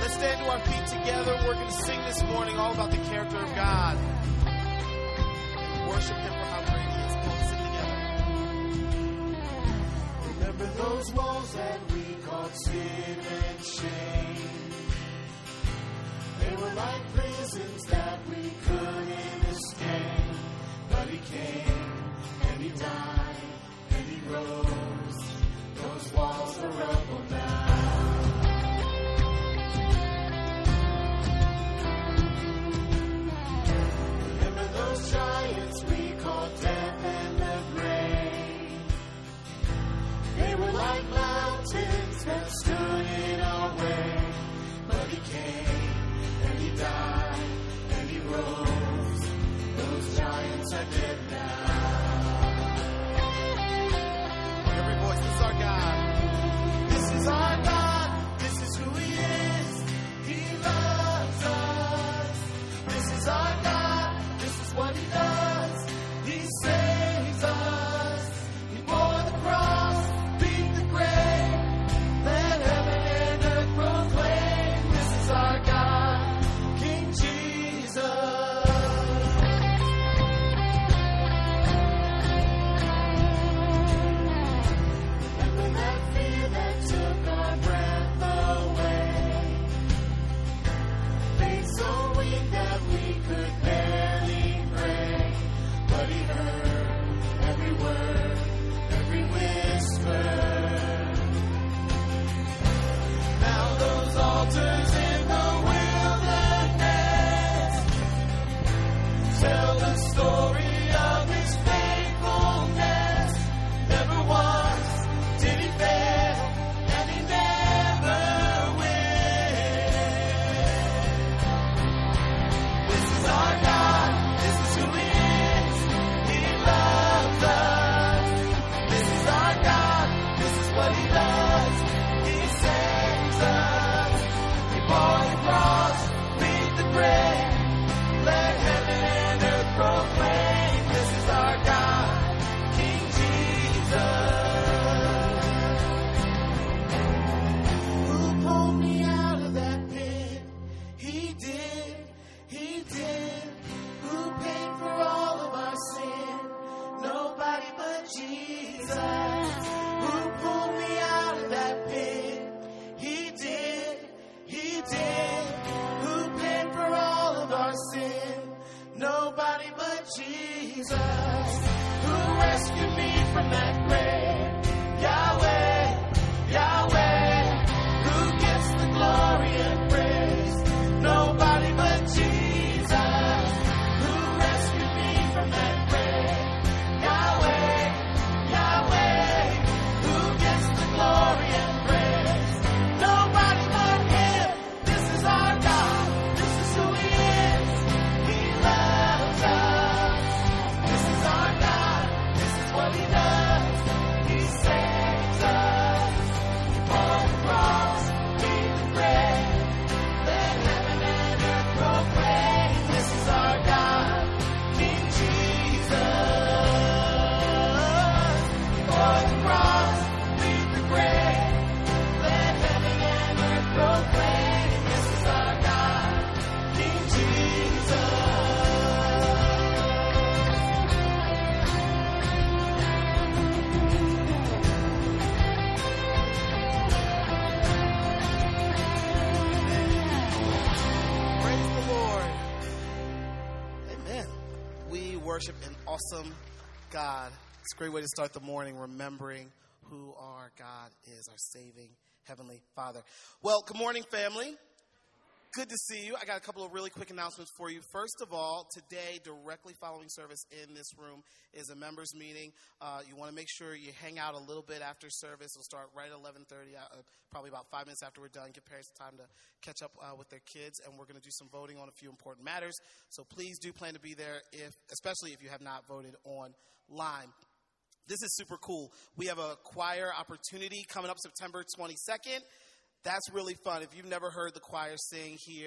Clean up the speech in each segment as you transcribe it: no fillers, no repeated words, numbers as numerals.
to stand to our feet together. We're going to sing this morning all about the character of God. Worship Him for how great He is. Come on, sing together. Remember those walls that we called sin and shame. They were like prisons that we couldn't escape. But He came and He died and He rose. Those walls are rubble now. Those giants we called death and the grave. They were like mountains that stood in our way. But He came and He died and He rose. Those giants are dead now. Every voice, this is our God. This is our God. This is who He is. He loves us. This is our God. What He does, He saves us. He bore the cross, beat the grave. Let heaven and earth proclaim, this is our God, King Jesus. Remember that fear that took our breath away. Faith so weak that we could barely. But He heard every word, every whisper. Now those altars in the wilderness tell the story of His faithfulness. Never once did He fail, and He never will. This is our God. This is who He is. What He does, He saves us. He bore the cross, beat the grave. Let heaven and earth proclaim, this is our God, King Jesus. Who pulled me out of that pit? He did, He did. Who paid for all of our sin? Nobody but Jesus. Who pulled me out of that pit? He did, He did. Who paid for all of our sin? Nobody but Jesus. Who rescued me from that grave? Yahweh, Yahweh. Who gets the glory and praise? Nobody but Jesus. Who rescued me from that grave? Yahweh, Yahweh. Glory and praise. Nobody but Him. This is our God. This is who He is. He loves us. This is our God. This is what He does. He saves us. He bore the cross, beat the grave. Let heaven and earth proclaim, this is our God, King Jesus. He bore the cross. Let heaven and earth proclaim, this is our God, King Jesus. Praise the Lord. Amen. We worship an awesome God. It's a great way to start the morning, remembering who our God is, our saving Heavenly Father. Well, good morning, family. Good to see you. I got a couple of really quick announcements for you. First of all, today, directly following service in this room is a members meeting. You want to make sure you hang out a little bit after service. It'll start right at 11:30, probably about 5 minutes after we're done. Give parents time to catch up with their kids, and we're going to do some voting on a few important matters. So please do plan to be there, especially if you have not voted online. This is super cool. We have a choir opportunity coming up September 22nd. That's really fun. If you've never heard the choir sing here,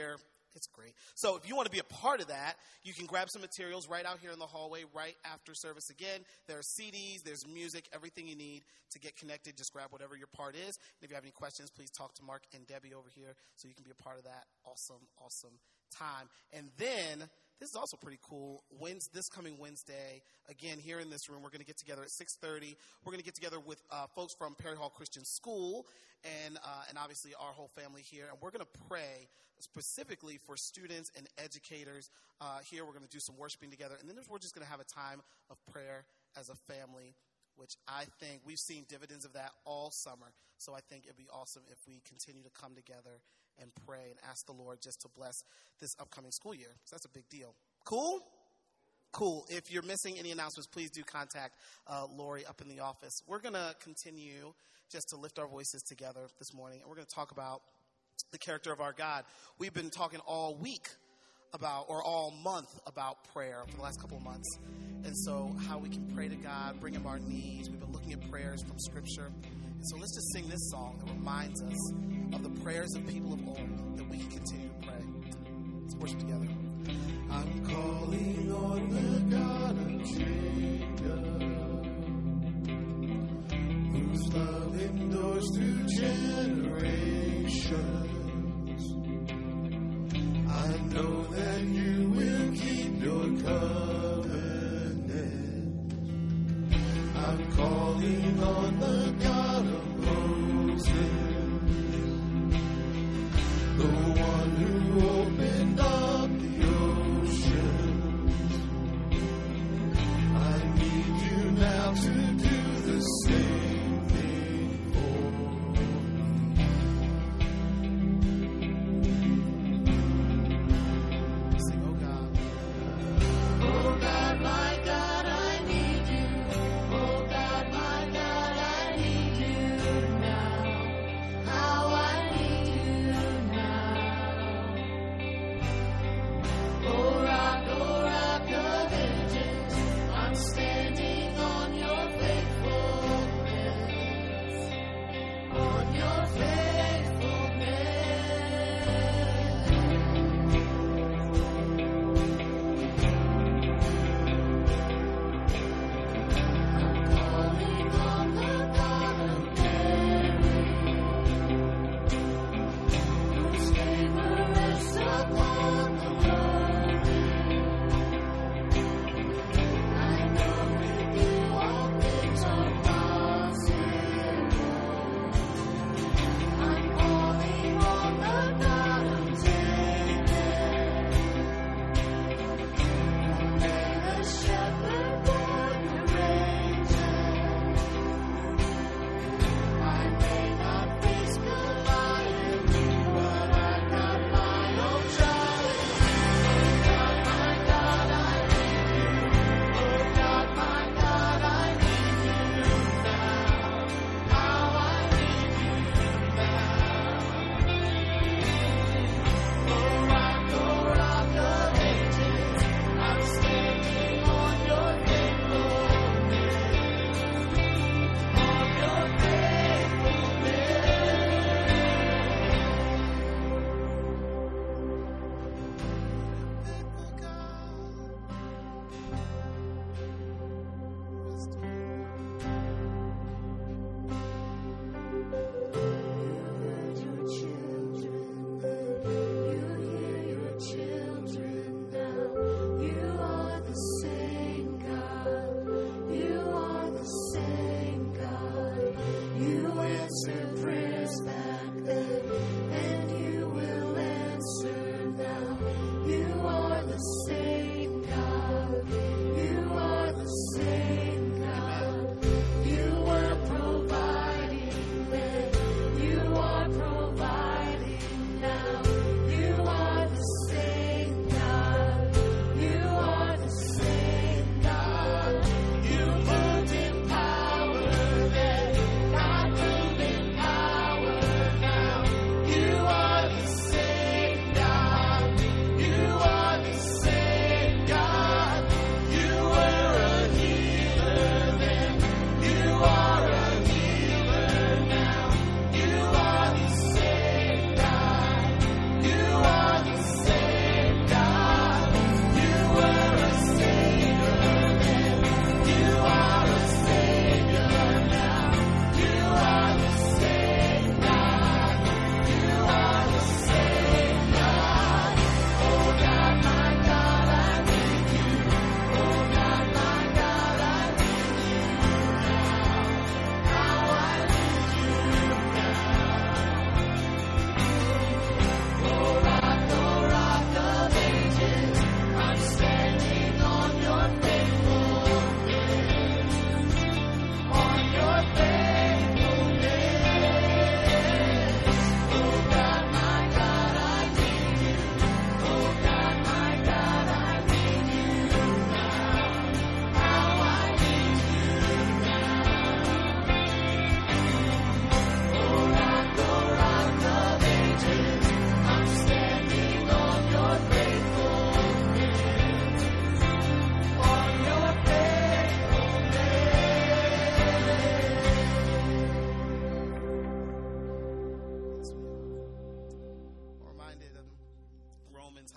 It's great. So if you want to be a part of that, you can grab some materials right out here in the hallway right after service. Again, there are CDs, there's music, everything you need to get connected. Just grab whatever your part is. And if you have any questions, please talk to Mark and Debbie over here so you can be a part of that awesome time. And then this is also pretty cool. This coming Wednesday, again, here in this room, we're going to get together at 6:30. We're going to get together with folks from Perry Hall Christian School and obviously our whole family here. And we're going to pray specifically for students and educators here. We're going to do some worshiping together. And then we're just going to have a time of prayer as a family, which I think we've seen dividends of that all summer. So I think it'd be awesome if we continue to come together and pray and ask the Lord just to bless this upcoming school year. So that's a big deal. Cool? Cool. If you're missing any announcements, please do contact Lori up in the office. We're going to continue just to lift our voices together this morning, and we're going to talk about the character of our God. We've been talking all week all month about prayer for the last couple of months. And so how we can pray to God, bring him our needs. We've been looking at prayers from Scripture. And so let's just sing this song that reminds us of the prayers of people of old that we can continue to pray. Let's worship together. I'm calling on the God of Jacob, whose love endures through generations. I know that you will keep your covenant. I'm calling on the God of Moses, the one who opened up the oceans. I need you now to do the same thing for me. Sing, oh God. Oh God, my God, I need you. Oh God, my God, I need you now.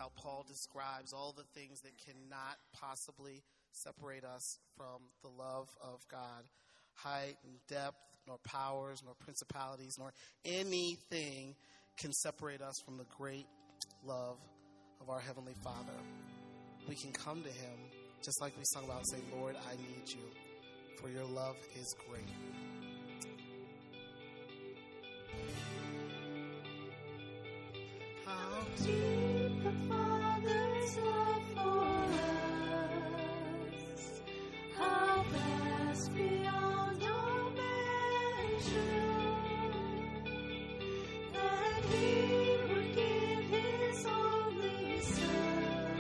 how Paul describes all the things that cannot possibly separate us from the love of God. Height and depth, nor powers, nor principalities, nor anything can separate us from the great love of our Heavenly Father. We can come to him, just like we sung about, and say, Lord, I need you, for your love is great. How deep the Father's love for us, how vast beyond all measure, that he would give his only Son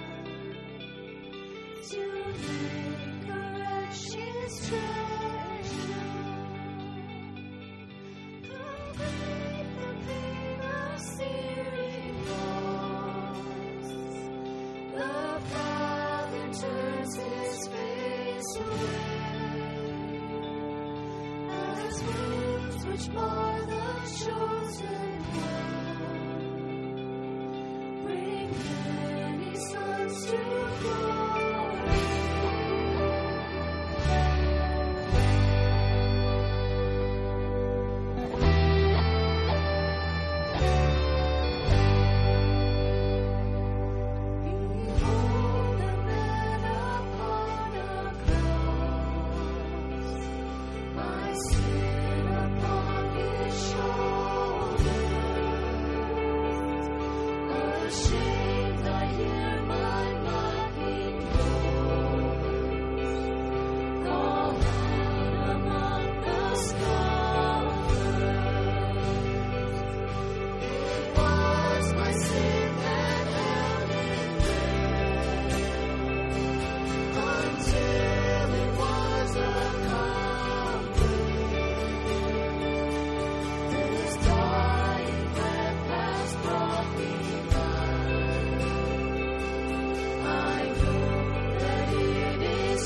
to make a precious treasure. How great the pain of searing loss, the Father turns his face away, as wounds which mar the chosen one bring many sons to glory. Behold the man upon a cross, my sin upon his shoulders. Ashamed I hear my mocking voice call out among the scoffers. It was my sin that held him until it was accomplished. His dying breath has brought me life. I know that it is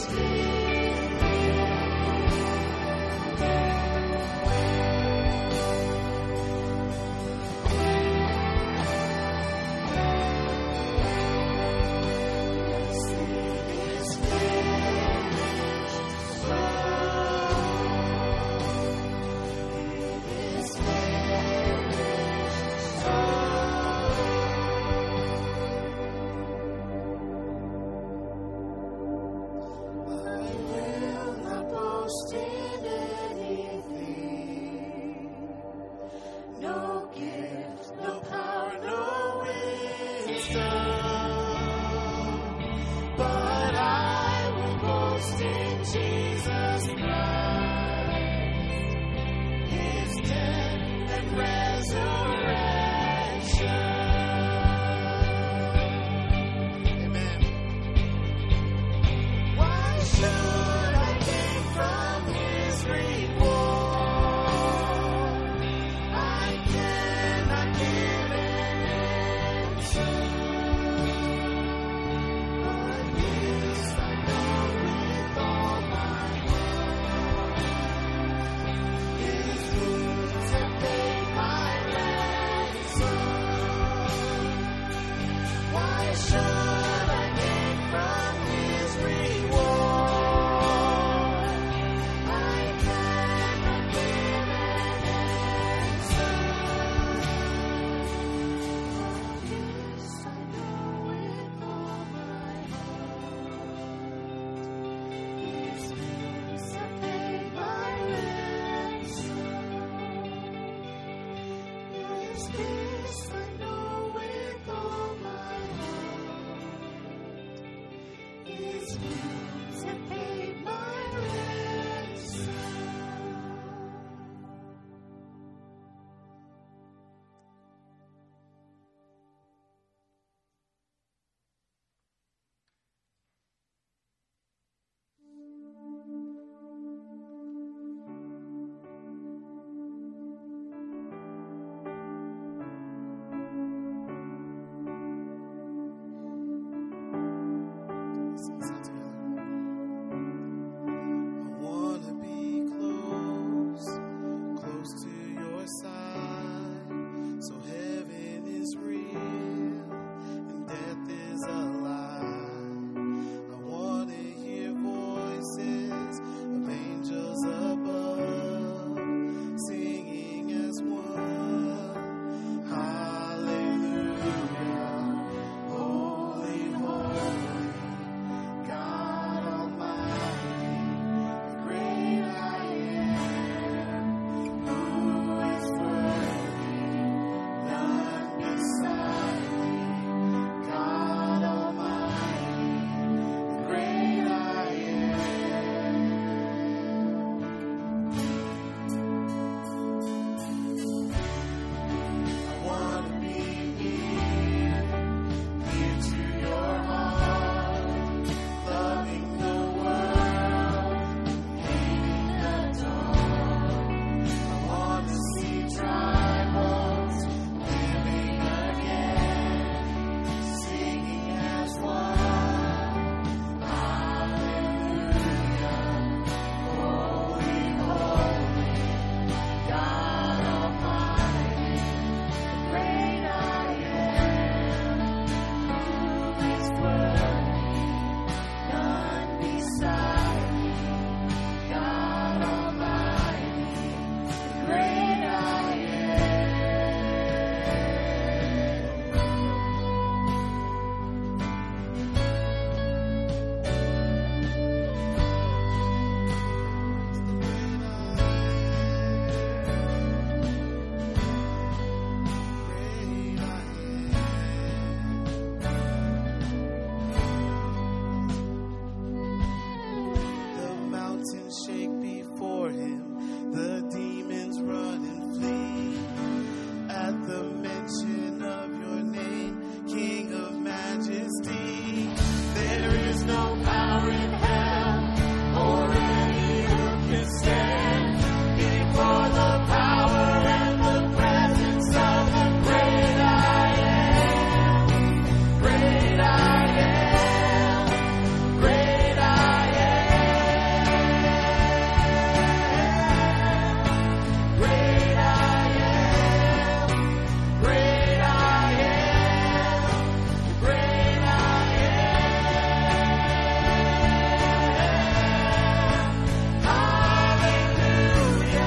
no gift, no power, no wisdom, but I will boast in Jesus Christ, his death and resurrection. Amen. Why should I gain from his reward? I cannot give an answer, but this I know with all my heart. His wounds have paid my ransom. Why should I gain from his reward? I cannot give an answer. This I know with all my heart. His wounds have paid my ransom. Yes, this I know with all my heart. His wounds have paid my ransom. before him. The demons run and flee at the mention of your name, King of majesty. There is no power in hell or any who can stand before the power and the presence of the great I am. Great I am. Great I am. Great I am. Great I am. Great I am. Hallelujah.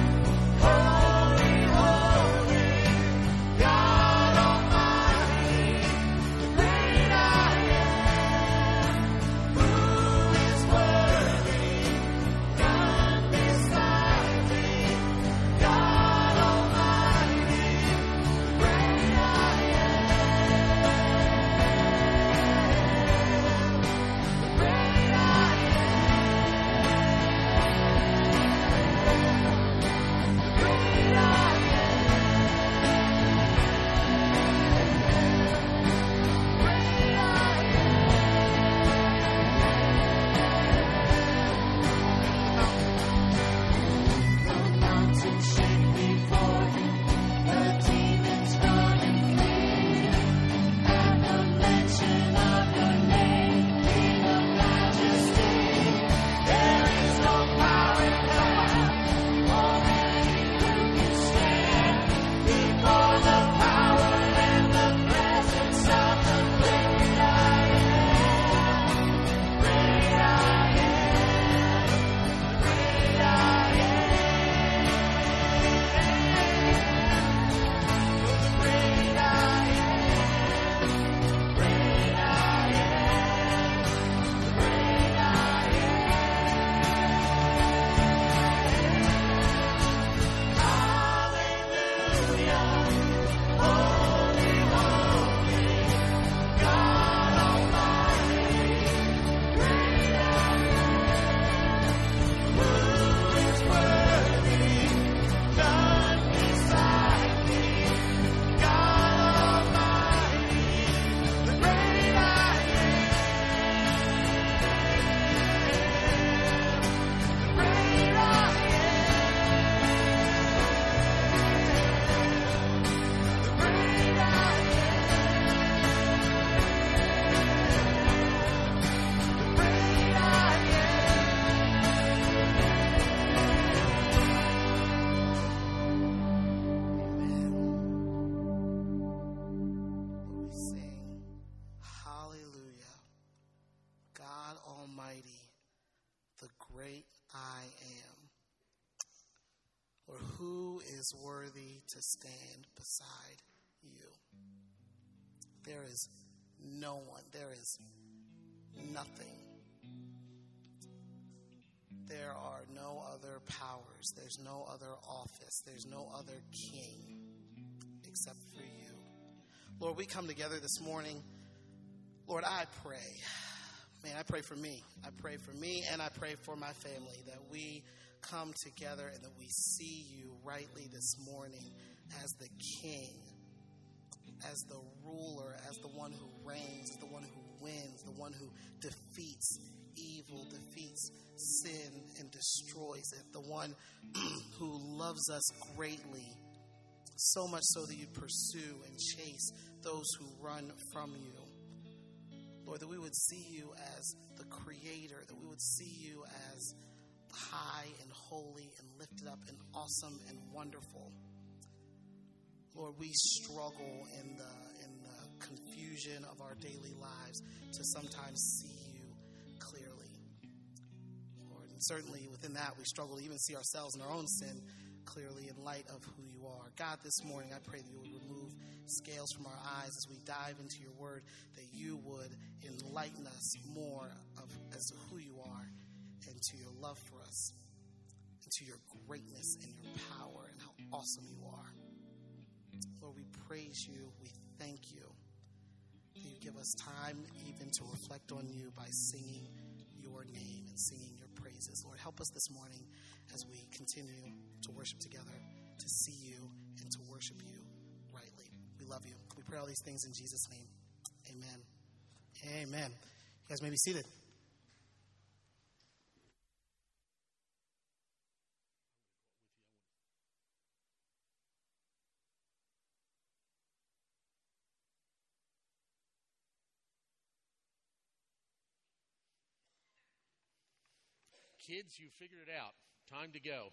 Holy, holy, God Almighty. Great I am. Who is worthy? None beside thee. God Almighty. Great I am. Great I am. Great I The mountains shake before him, the demons run and flee. At the mention of your name, King of majesty, there is no power in hell or any who can stand before the power and the presence of the great I am. Great I am. Great I am. Great I am. Great I am. Great I am. Hallelujah. Holy, holy, God Almighty. Great I am. Who is worthy? None beside thee. God Almighty. The great I am. The great I am. The great I am. The great I am. We sing hallelujah. God Almighty, the great I am. Or who is worthy to stand beside you? There is no one. There is nothing. There are no other powers. There's no other office. There's no other king except for you. Lord, we come together this morning. Lord, I pray. Man, I pray for me. I pray for me and I pray for my family that we come together and that we see you rightly this morning as the king, as the ruler, as the one who reigns, the one who wins, the one who defeats evil, defeats sin and destroys it, the one who loves us greatly, so much so that you pursue and chase those who run from you. Lord, that we would see you as the creator, that we would see you as high and holy and lifted up and awesome and wonderful. Lord, we struggle in the confusion of our daily lives to sometimes see you clearly. Lord, and certainly within that we struggle to even see ourselves in our own sin clearly in light of who you are. God, this morning I pray that you would remove scales from our eyes as we dive into your word, that you would enlighten us more as to who you are and to your love for us and to your greatness and your power and how awesome you are. Lord, we praise you. We thank you that you give us time even to reflect on you by singing your name and singing your praises. Lord, help us this morning as we continue to worship together, to see you, and to worship you rightly. We love you. We pray all these things in Jesus' name. Amen. Amen. You guys may be seated. Kids, you figured it out. Time to go.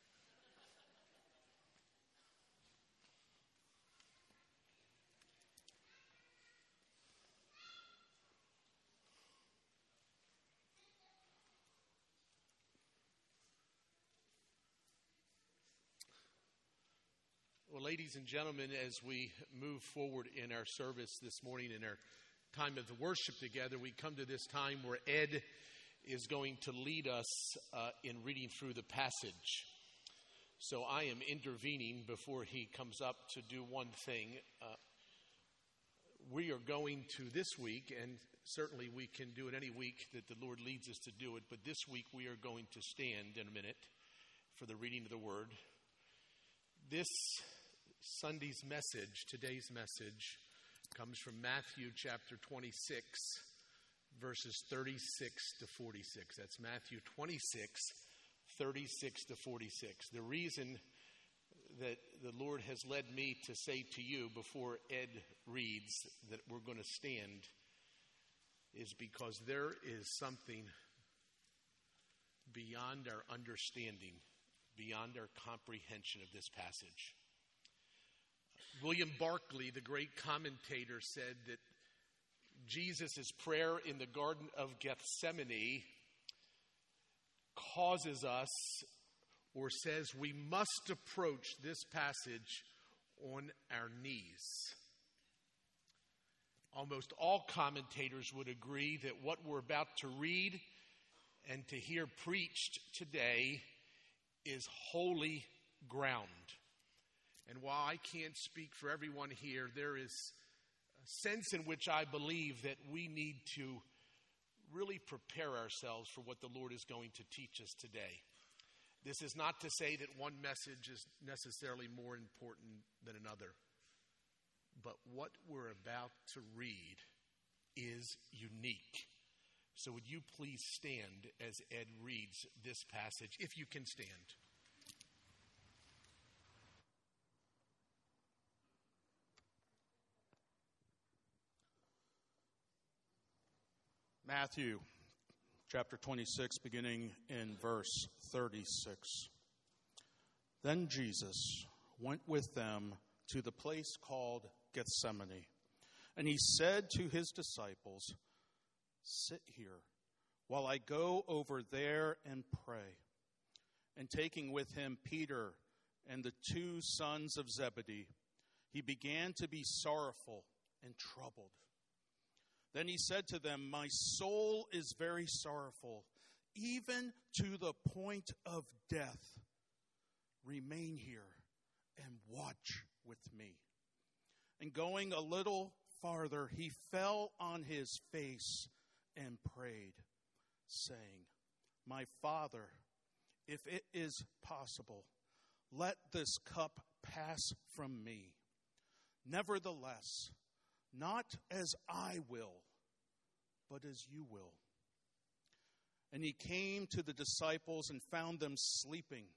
Well, ladies and gentlemen, as we move forward in our service this morning, in our time of the worship together, we come to this time where Ed is going to lead us in reading through the passage. So I am intervening before he comes up to do one thing. We are going to this week, and certainly we can do it any week that the Lord leads us to do it, but this week we are going to stand in a minute for the reading of the Word. This Sunday's message, today's message, comes from Matthew chapter 26, verses 36 to 46. That's Matthew 26, 36 to 46. The reason that the Lord has led me to say to you before Ed reads that we're going to stand is because there is something beyond our understanding, beyond our comprehension of this passage. William Barclay, the great commentator, said that Jesus' prayer in the Garden of Gethsemane causes us, or says we must approach this passage on our knees. Almost all commentators would agree that what we're about to read and to hear preached today is holy ground. And while I can't speak for everyone here, there is a sense in which I believe that we need to really prepare ourselves for what the Lord is going to teach us today. This is not to say that one message is necessarily more important than another. But what we're about to read is unique. So would you please stand as Ed reads this passage, if you can stand. Matthew chapter 26, beginning in verse 36. Then Jesus went with them to the place called Gethsemane, and he said to his disciples, "Sit here while I go over there and pray." And taking with him Peter and the 2 sons of Zebedee, he began to be sorrowful and troubled. Then he said to them, "My soul is very sorrowful, even to the point of death. Remain here and watch with me." And going a little farther, he fell on his face and prayed, saying, "My Father, if it is possible, let this cup pass from me. Nevertheless, not as I will, but as you will." And he came to the disciples and found them sleeping.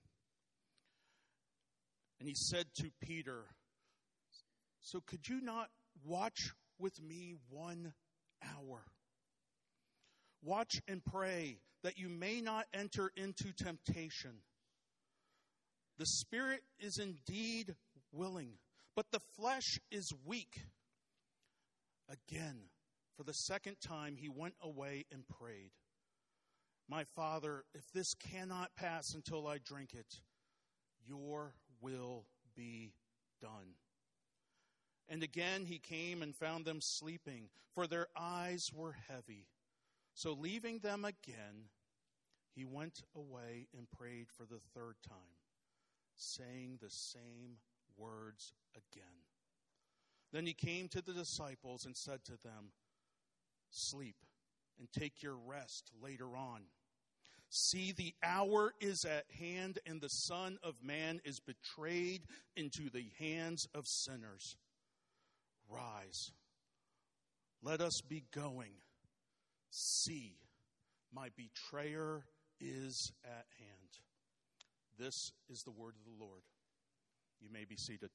And he said to Peter, "So could you not watch with me 1 hour? Watch and pray that you may not enter into temptation. The spirit is indeed willing, but the flesh is weak." Again, for the second time, he went away and prayed, "My Father, if this cannot pass until I drink it, your will be done." And again he came and found them sleeping, for their eyes were heavy. So leaving them again, he went away and prayed for the 3rd time, saying the same words again. Then he came to the disciples and said to them, "Sleep and take your rest later on. See, the hour is at hand, and the Son of Man is betrayed into the hands of sinners. Rise, let us be going. See, my betrayer is at hand. This is the word of the Lord. You may be seated.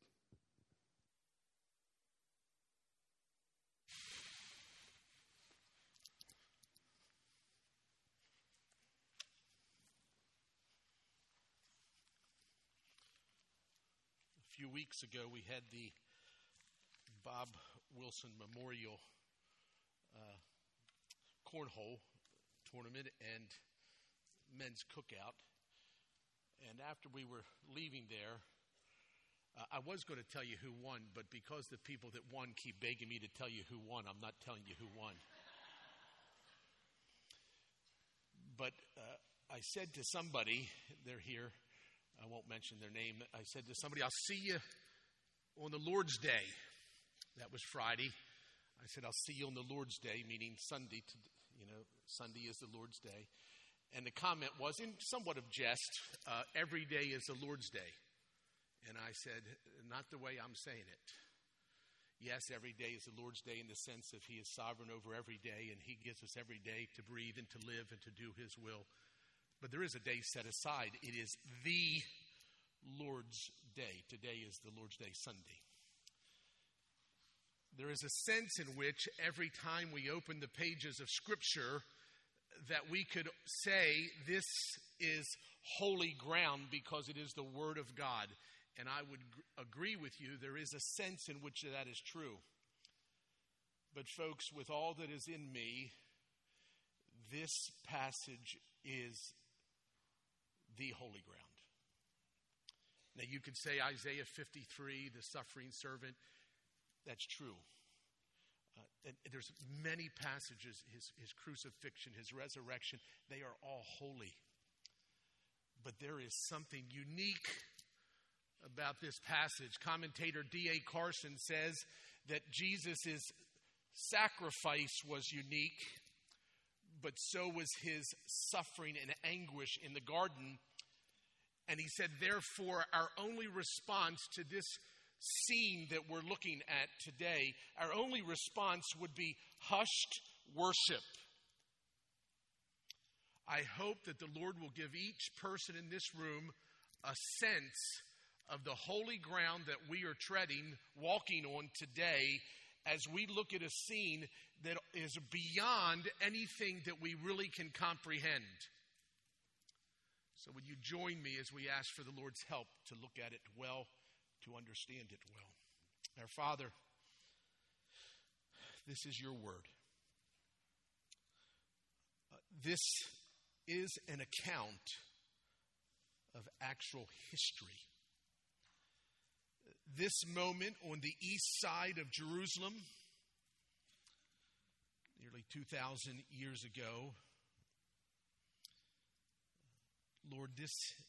A few weeks ago, we had the Bob Wilson Memorial Cornhole Tournament and men's cookout. And after we were leaving there, I was going to tell you who won, but because the people that won keep begging me to tell you who won, I'm not telling you who won. But I said to somebody, they're here, I won't mention their name, I said to somebody, I'll see you on the Lord's Day. That was Friday. I said, I'll see you on the Lord's Day, meaning Sunday. Sunday is the Lord's Day. And the comment was, in somewhat of jest, every day is the Lord's Day. And I said, not the way I'm saying it. Yes, every day is the Lord's Day in the sense that He is sovereign over every day, and He gives us every day to breathe and to live and to do His will. But there is a day set aside. It is the Lord's Day. Today is the Lord's Day, Sunday. There is a sense in which every time we open the pages of Scripture that we could say this is holy ground because it is the Word of God. And I would agree with you, there is a sense in which that is true. But folks, with all that is in me, this passage is the holy ground. Now you could say Isaiah 53, the suffering servant. That's true. And there's many passages, his crucifixion, his resurrection, they are all holy. But there is something unique about this passage. Commentator D.A. Carson says that Jesus' sacrifice was unique, but so was his suffering and anguish in the garden. And he said, therefore, our only response to this scene that we're looking at today, our only response would be hushed worship. I hope that the Lord will give each person in this room a sense of the holy ground that we are treading, walking on today, as we look at a scene that is beyond anything that we really can comprehend. So would you join me as we ask for the Lord's help to look at it well, to understand it well? Our Father, this is your word. This is an account of actual history. This moment on the east side of Jerusalem, nearly 2,000 years ago, Lord, this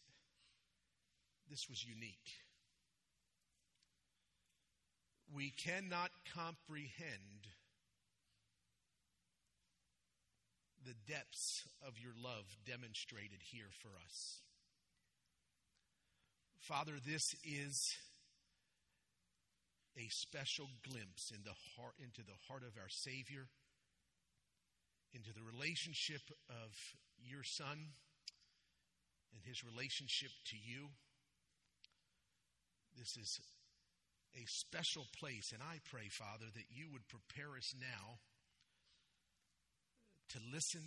was unique. We cannot comprehend the depths of your love demonstrated here for us. Father, this is a special glimpse into the heart of our Savior, into the relationship of your Son and his relationship to you. This is a special place, and I pray, Father, that you would prepare us now to listen,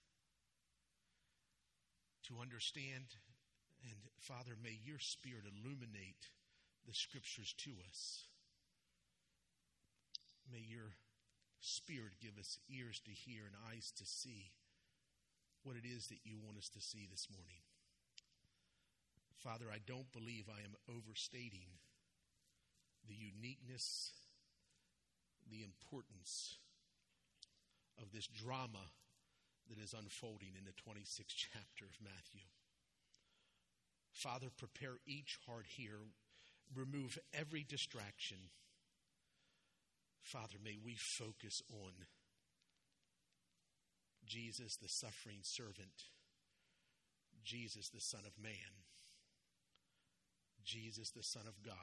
to understand, and Father, may your Spirit illuminate the Scriptures to us. May your Spirit give us ears to hear and eyes to see what it is that you want us to see this morning. Father, I don't believe I am overstating the uniqueness, the importance of this drama that is unfolding in the 26th chapter of Matthew. Father, prepare each heart here. Remove every distraction. Father, may we focus on Jesus, the suffering servant, Jesus, the Son of Man, Jesus, the Son of God,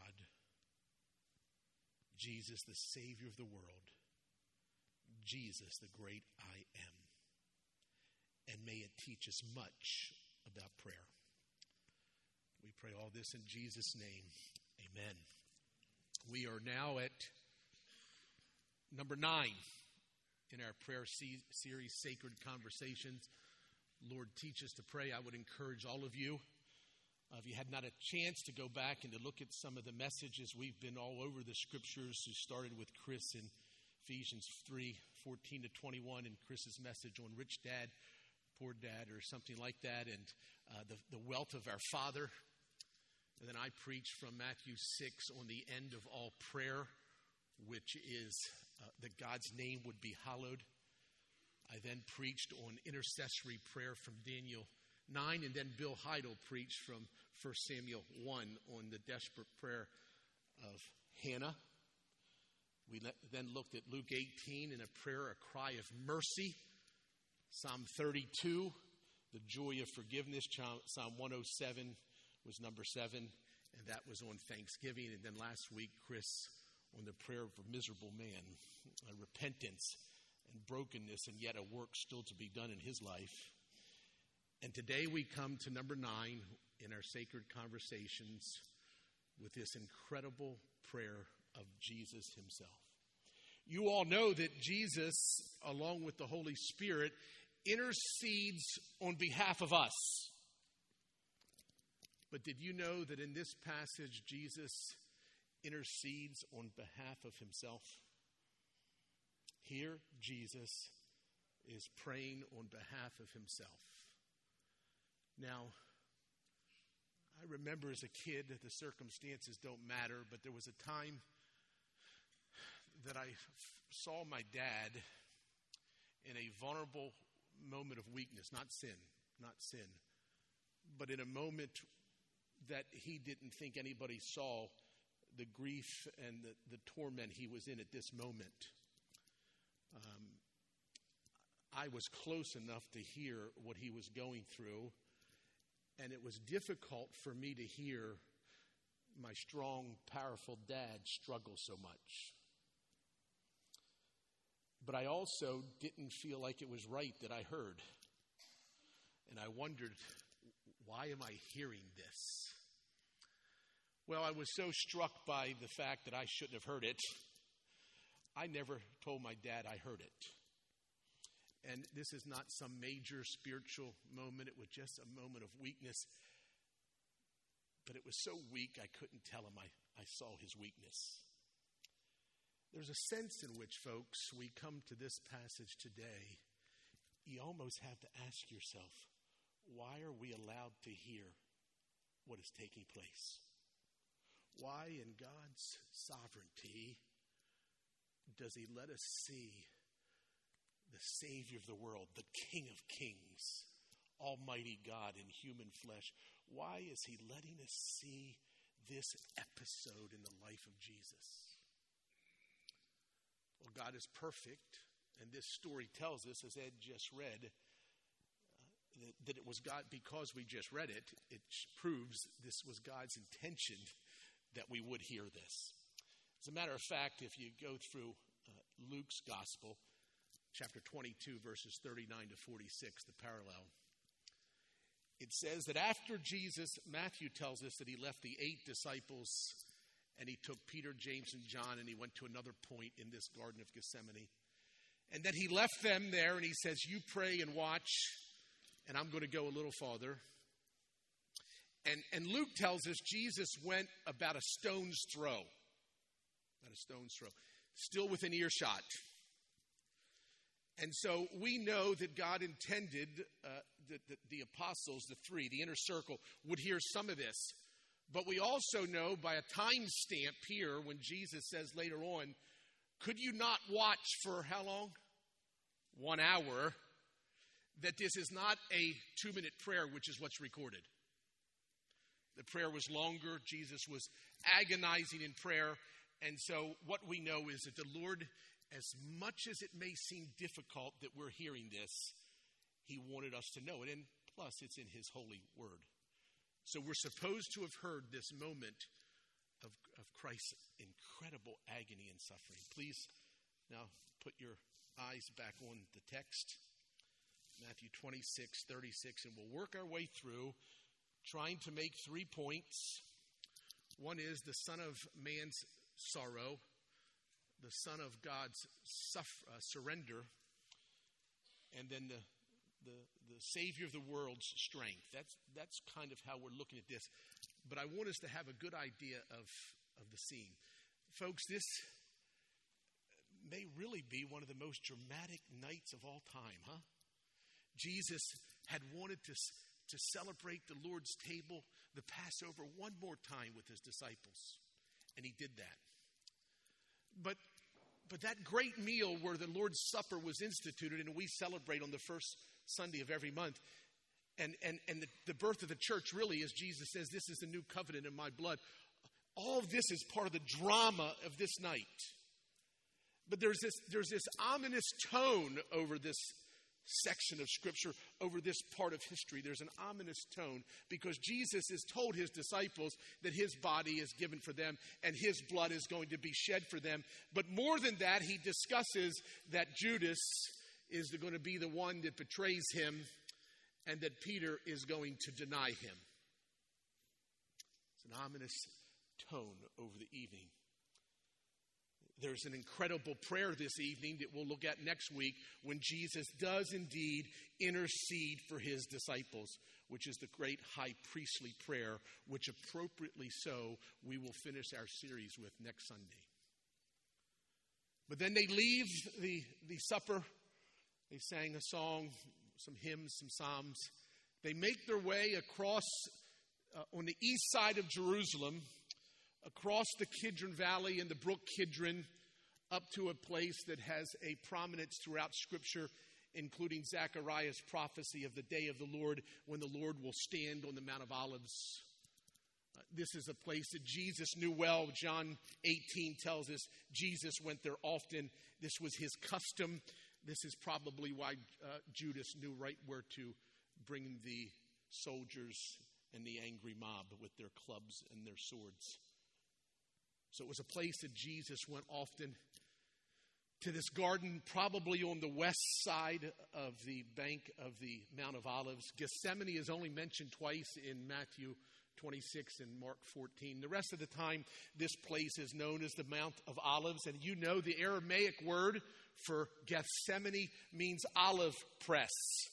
Jesus, the Savior of the world, Jesus, the great I am. And may it teach us much about prayer. We pray all this in Jesus' name. Amen. We are now at number 9 in our prayer series, Sacred Conversations. Lord, teach us to pray. I would encourage all of you, if you had not a chance to go back and to look at some of the messages, we've been all over the scriptures. We started with Chris in Ephesians 3:14 to 21, and Chris's message on Rich Dad, Poor Dad, or something like that, and the wealth of our Father. And then I preached from Matthew 6 on the end of all prayer, which is that God's name would be hallowed. I then preached on intercessory prayer from Daniel 9, and then Bill Heidel preached from 1 Samuel 1 on the desperate prayer of Hannah. We then looked at Luke 18 in a prayer, a cry of mercy. Psalm 32, the joy of forgiveness. Psalm 107 was number 7, and that was on Thanksgiving. And then last week, Chris on the prayer of a miserable man, repentance and brokenness, and yet a work still to be done in his life. And today we come to number 9 in our Sacred Conversations with this incredible prayer of Jesus himself. You all know that Jesus, along with the Holy Spirit, intercedes on behalf of us. But did you know that in this passage, Jesus intercedes on behalf of himself? Here, Jesus is praying on behalf of himself. Now, I remember as a kid, the circumstances don't matter, but there was a time that I saw my dad in a vulnerable moment of weakness, not sin, but in a moment that he didn't think anybody saw the grief and the torment he was in at this moment. I was close enough to hear what he was going through, and it was difficult for me to hear my strong, powerful dad struggle so much. But I also didn't feel like it was right that I heard. And I wondered, why am I hearing this? Well, I was so struck by the fact that I shouldn't have heard it. I never told my dad I heard it. And this is not some major spiritual moment. It was just a moment of weakness. But it was so weak, I couldn't tell him I saw his weakness. There's a sense in which, folks, we come to this passage today, you almost have to ask yourself, why are we allowed to hear what is taking place? Why, in God's sovereignty, does he let us see the Savior of the world, the King of Kings, Almighty God in human flesh? Why is he letting us see this episode in the life of Jesus? Well, God is perfect, and this story tells us, as Ed just read, that it was God, because we just read it, it proves this was God's intention that we would hear this. As a matter of fact, if you go through Luke's Gospel, chapter 22, verses 39 to 46, the parallel, it says that after Jesus, Matthew tells us that he left the 8 disciples and he took Peter, James, and John, and he went to another point in this Garden of Gethsemane. And then he left them there, and he says, you pray and watch, and I'm going to go a little farther. And Luke tells us Jesus went about a stone's throw. About a stone's throw. Still within earshot. And so we know that God intended the apostles, the 3, the inner circle, would hear some of this. But we also know by a time stamp here when Jesus says later on, could you not watch for how long? 1 hour. That this is not a 2-minute prayer, which is what's recorded. The prayer was longer. Jesus was agonizing in prayer. And so what we know is that the Lord, as much as it may seem difficult that we're hearing this, he wanted us to know it. And Plus, it's in his holy word. So we're supposed to have heard this moment of Christ's incredible agony and suffering. Please now put your eyes back on the text, Matthew 26:36, and we'll work our way through trying to make 3 points. One is the Son of Man's sorrow, the Son of God's surrender, and then the Savior of the world's strength. That's kind of how we're looking at this. But I want us to have a good idea of the scene. Folks, this may really be one of the most dramatic nights of all time, huh? Jesus had wanted to celebrate the Lord's table, the Passover, one more time with his disciples. And he did that. But that great meal where the Lord's Supper was instituted, and we celebrate on the first Sunday of every month, and the birth of the church really, as Jesus says, this is the new covenant in my blood. All of this is part of the drama of this night. But there's this ominous tone over this section of Scripture, over this part of history. There's an ominous tone because Jesus has told his disciples that his body is given for them and his blood is going to be shed for them. But more than that, he discusses that Judas is going to be the one that betrays him and that Peter is going to deny him. It's an ominous tone over the evening. There's an incredible prayer this evening that we'll look at next week when Jesus does indeed intercede for his disciples, which is the great high priestly prayer, which appropriately so we will finish our series with next Sunday. But then they leave the supper. They sang a song, some hymns, some psalms. They make their way across on the east side of Jerusalem, across the Kidron Valley and the brook Kidron, up to a place that has a prominence throughout Scripture, including Zechariah's prophecy of the day of the Lord, when the Lord will stand on the Mount of Olives. This is a place that Jesus knew well. John 18 tells us Jesus went there often. This was his custom. This is probably why Judas knew right where to bring the soldiers and the angry mob with their clubs and their swords. So it was a place that Jesus went often. To this garden, probably on the west side of the bank of the Mount of Olives. Gethsemane is only mentioned twice in Matthew 26 and Mark 14. The rest of the time, this place is known as the Mount of Olives. And you know the Aramaic word for Gethsemane means olive press.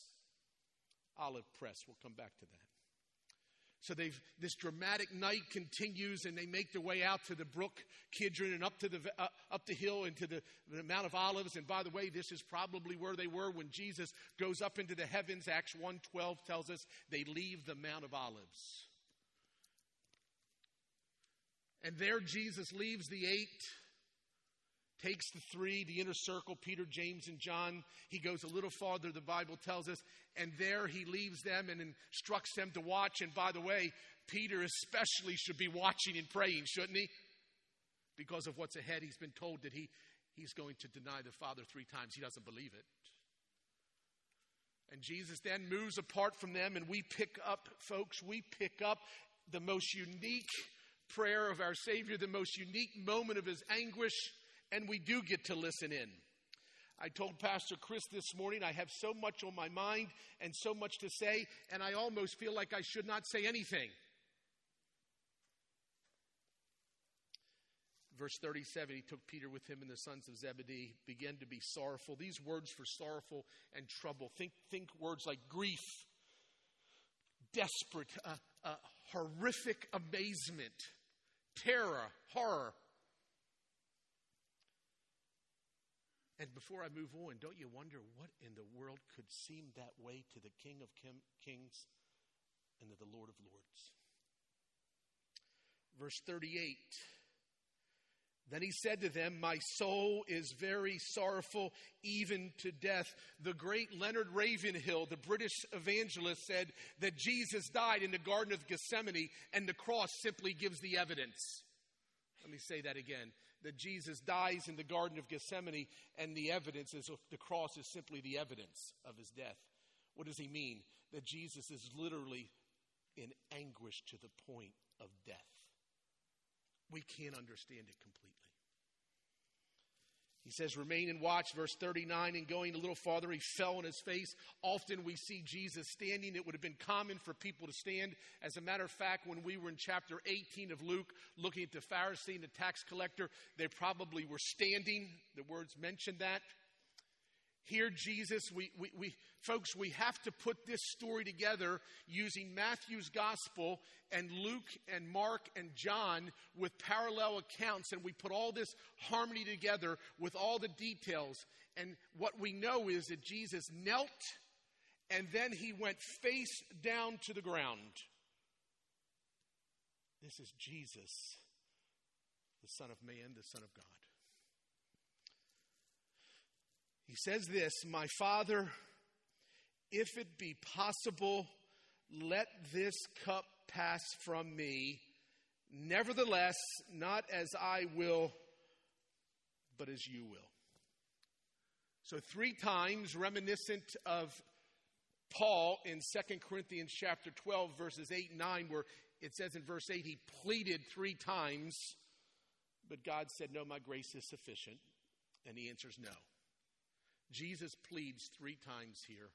Olive press. We'll come back to that. So this dramatic night continues, and they make their way out to the brook Kidron and up the hill into the Mount of Olives. And by the way, this is probably where they were when Jesus goes up into the heavens. Acts 1:12 tells us they leave the Mount of Olives. And there Jesus leaves the 8, takes the 3, the inner circle, Peter, James, and John. He goes a little farther, the Bible tells us, and there he leaves them and instructs them to watch. And by the way, Peter especially should be watching and praying, shouldn't he? Because of what's ahead, he's been told that he's going to deny the Father 3 times. He doesn't believe it. And Jesus then moves apart from them, and we pick up the most unique prayer of our Savior, the most unique moment of his anguish, and we do get to listen in. I told Pastor Chris this morning, I have so much on my mind and so much to say, and I almost feel like I should not say anything. Verse 37, he took Peter with him and the sons of Zebedee, began to be sorrowful. These words for sorrowful and trouble. Think words like grief, desperate, horrific amazement, terror, horror. And before I move on, don't you wonder what in the world could seem that way to the King of Kings and to the Lord of Lords? Verse 38, then he said to them, my soul is very sorrowful, even to death. The great Leonard Ravenhill, the British evangelist, said that Jesus died in the Garden of Gethsemane, and the cross simply gives the evidence. Let me say that again. That Jesus dies in the Garden of Gethsemane, and the evidence is the cross is simply the evidence of his death. What does he mean? that Jesus is literally in anguish to the point of death. We can't understand it completely. He says, remain and watch, verse 39, and going a little farther, he fell on his face. Often we see Jesus standing. It would have been common for people to stand. As a matter of fact, when we were in chapter 18 of Luke, looking at the Pharisee and the tax collector, they probably were standing. The words mention that. Here, Jesus, folks, we have to put this story together using Matthew's gospel and Luke and Mark and John with parallel accounts, and we put all this harmony together with all the details. And what we know is that Jesus knelt, and then he went face down to the ground. This is Jesus, the Son of Man, the Son of God. He says this, my Father, if it be possible, let this cup pass from me. Nevertheless, not as I will, but as you will. So 3 times, reminiscent of Paul in 2 Corinthians chapter 12, verses 8 and 9, where it says in verse 8, he pleaded 3 times, but God said, no, my grace is sufficient. And he answers no. Jesus pleads 3 times here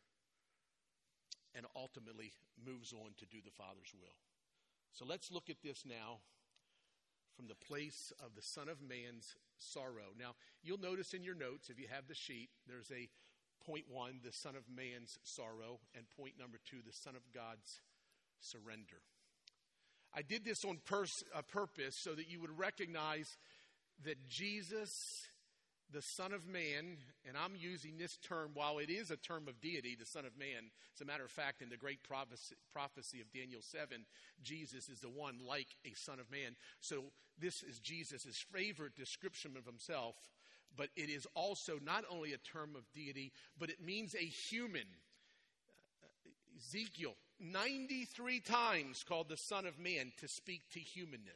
and ultimately moves on to do the Father's will. So let's look at this now from the place of the Son of Man's sorrow. Now, you'll notice in your notes, if you have the sheet, there's a point 1, the Son of Man's sorrow, and point number 2, the Son of God's surrender. I did this on purpose so that you would recognize that Jesus, the Son of Man, and I'm using this term, while it is a term of deity, the Son of Man, as a matter of fact, in the great prophecy of Daniel 7, Jesus is the one like a Son of Man. So this is Jesus' favorite description of himself, but it is also not only a term of deity, but it means a human. Ezekiel, 93 times called the Son of Man to speak to human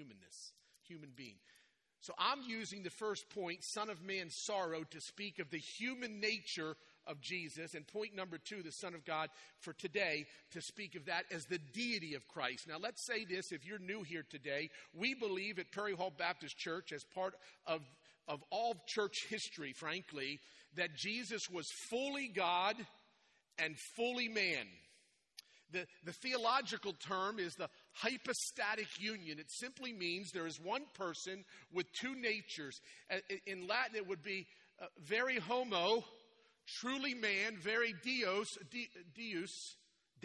being. So I'm using the first point, Son of Man's sorrow, to speak of the human nature of Jesus. And point number 2, the Son of God, for today, to speak of that as the deity of Christ. Now let's say this, if you're new here today, we believe at Perry Hall Baptist Church, as part of all church history, frankly, that Jesus was fully God and fully man. The theological term is the hypostatic union. It simply means there is one person with 2 natures. In Latin, it would be very homo, truly man, very deus,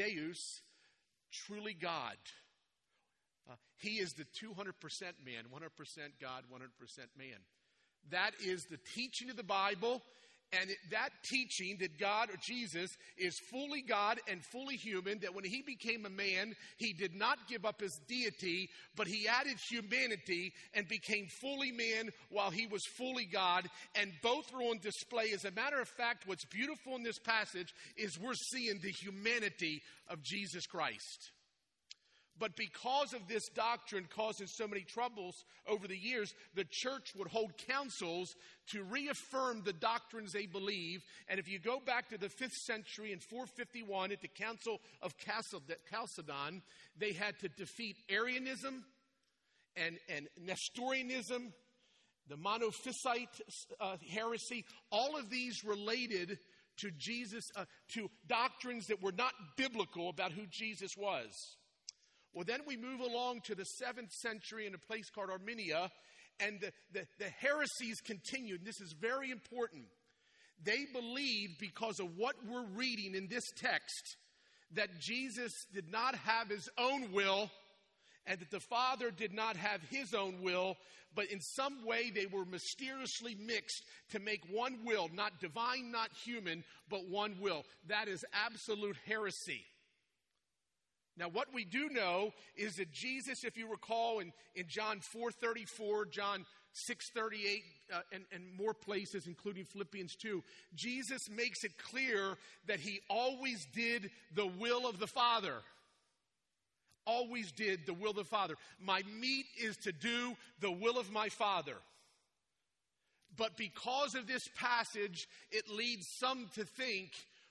truly God. He is the 200% man, 100% God, 100% man. That is the teaching of the Bible. And that teaching that God, or Jesus, is fully God and fully human, that when he became a man, he did not give up his deity, but he added humanity and became fully man while he was fully God. And both are on display. As a matter of fact, what's beautiful in this passage is we're seeing the humanity of Jesus Christ. But because of this doctrine causing so many troubles over the years, the church would hold councils to reaffirm the doctrines they believe. And if you go back to the 5th century in 451 at the Council of Chalcedon, they had to defeat Arianism and Nestorianism, the Monophysite heresy. All of these related to Jesus, to doctrines that were not biblical about who Jesus was. Well, then we move along to the 7th century in a place called Armenia, and the heresies continued. This is very important. They believed, because of what we're reading in this text, that Jesus did not have his own will, and that the Father did not have his own will, but in some way they were mysteriously mixed to make one will, not divine, not human, but one will. That is absolute heresy. Now, what we do know is that Jesus, if you recall, in John 4:34, John 6:38, and more places, including Philippians 2, Jesus makes it clear that he always did the will of the Father. Always did the will of the Father. My meat is to do the will of my Father. But because of this passage, it leads some to think,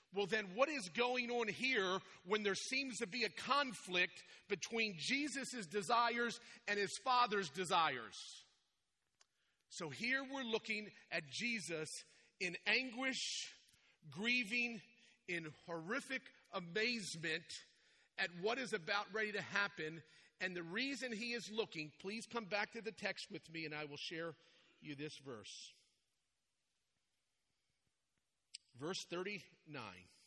Well, then what is going on here when there seems to be a conflict between Jesus' desires and his Father's desires? So here we're looking at Jesus in anguish, grieving, in horrific amazement at what is about ready to happen. And the reason he is looking, please come back to the text with me and I will share you this verse. Verse 39.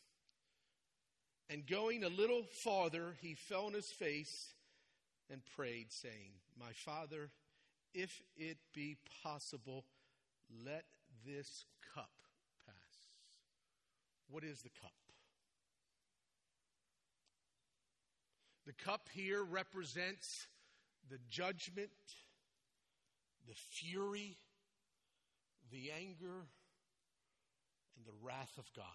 And going a little farther, he fell on his face and prayed, saying, My Father, if it be possible, let this cup pass. What is the cup? The cup here represents the judgment, the fury, the anger, and the wrath of God.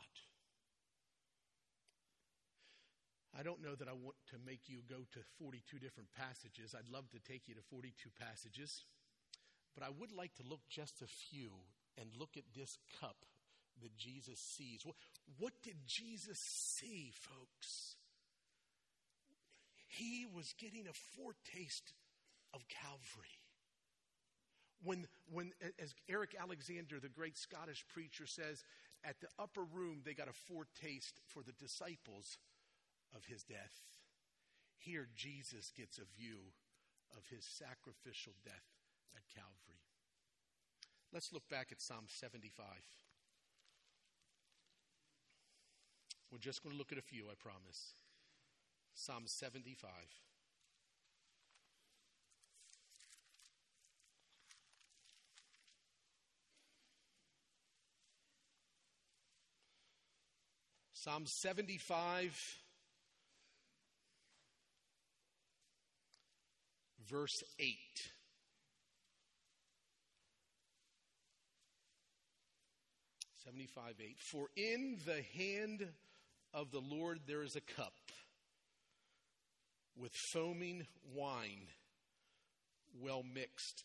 I don't know that I want to make you go to 42 different passages. I'd love to take you to 42 passages. But I would like to look just a few and look at this cup that Jesus sees. What did Jesus see, folks? He was getting a foretaste of Calvary. When, as Eric Alexander, the great Scottish preacher, says, at the upper room they got a foretaste for the disciples of his death. Here Jesus gets a view of his sacrificial death at Calvary. Let's look back at Psalm 75. We're just going to look at a few, I promise. Psalm 75. Psalm 75, verse 8. For in the hand of the Lord there is a cup with foaming wine well mixed,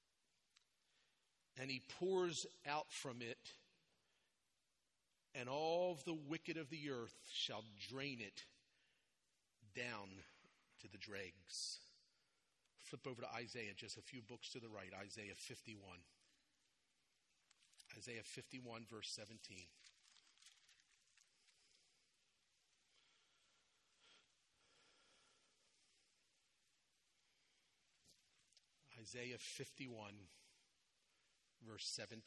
and he pours out from it, and all the wicked of the earth shall drain it down to the dregs. Flip over to Isaiah, just a few books to the right, Isaiah 51. Isaiah 51, verse 17. Isaiah 51, verse 17.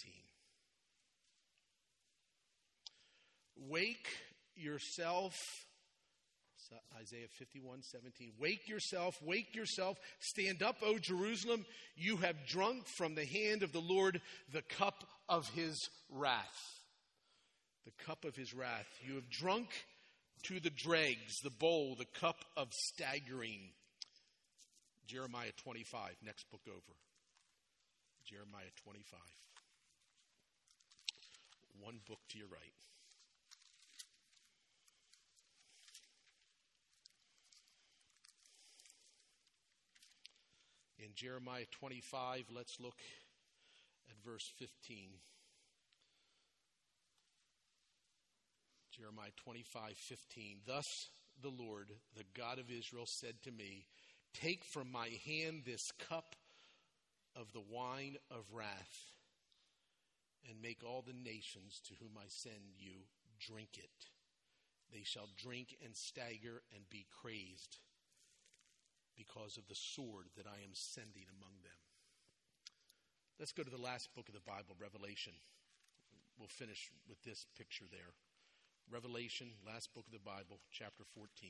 Wake yourself. Isaiah 51, 17. Wake yourself, stand up, O Jerusalem. You have drunk from the hand of the Lord the cup of his wrath. The cup of his wrath. You have drunk to the dregs, the bowl, the cup of staggering. Jeremiah 25, next book over. Jeremiah 25. One book to your right. In Jeremiah 25, let's look at verse 15. Jeremiah 25:15. Thus the Lord, the God of Israel, said to me, take from my hand this cup of the wine of wrath, and make all the nations to whom I send you drink it. They shall drink and stagger and be crazed because of the sword that I am sending among them. Let's go to the last book of the Bible, Revelation. We'll finish with this picture there. Revelation, last book of the Bible, chapter 14.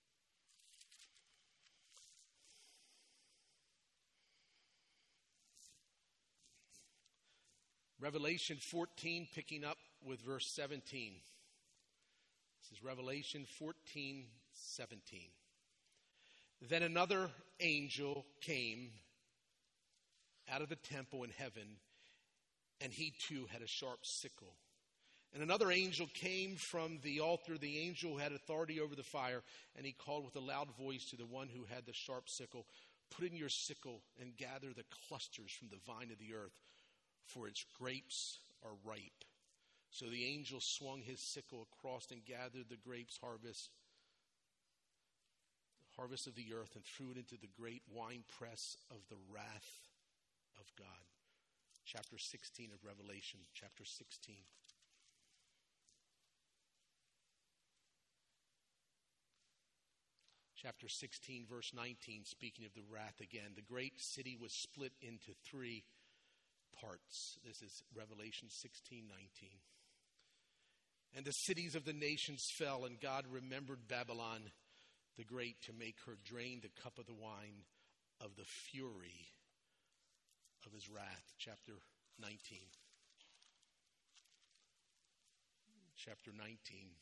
Revelation 14, picking up with verse 17. This is Revelation 14, 17. Then another angel came out of the temple in heaven, and he too had a sharp sickle. And another angel came from the altar, the angel who had authority over the fire, and he called with a loud voice to the one who had the sharp sickle, put in your sickle and gather the clusters from the vine of the earth, for its grapes are ripe. So the angel swung his sickle across and gathered the grapes harvest of the earth, and threw it into the great winepress of the wrath of God. Chapter 16 of Revelation, chapter 16. Chapter 16, verse 19, speaking of the wrath again. The great city was split into 3 parts. This is Revelation 16:19. And the cities of the nations fell, and God remembered Babylon the Great to make her drain the cup of the wine of the fury of his wrath. Chapter 19. Chapter 19.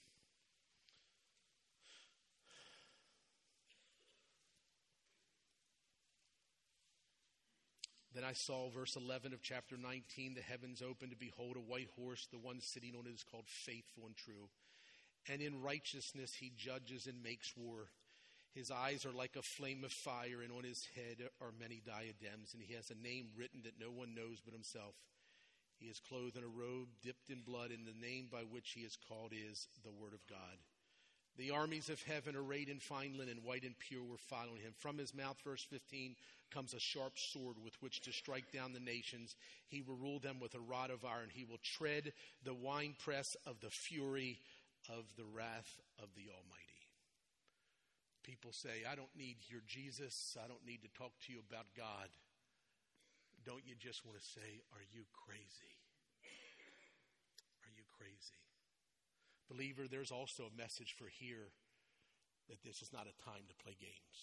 Then I saw, verse 11 of chapter 19, the heavens opened, to behold a white horse. The one sitting on it is called Faithful and True. And in righteousness he judges and makes war. His eyes are like a flame of fire, and on his head are many diadems. And he has a name written that no one knows but himself. He is clothed in a robe dipped in blood, and the name by which he is called is the Word of God. The armies of heaven, arrayed in fine linen, white and pure, were following him. From his mouth, verse 15, comes a sharp sword with which to strike down the nations. He will rule them with a rod of iron. He will tread the winepress of the fury of the wrath of the Almighty. People say, I don't need your Jesus. I don't need to talk to you about God. Don't you just want to say, are you crazy? Are you crazy? Believer, there's also a message for here that this is not a time to play games.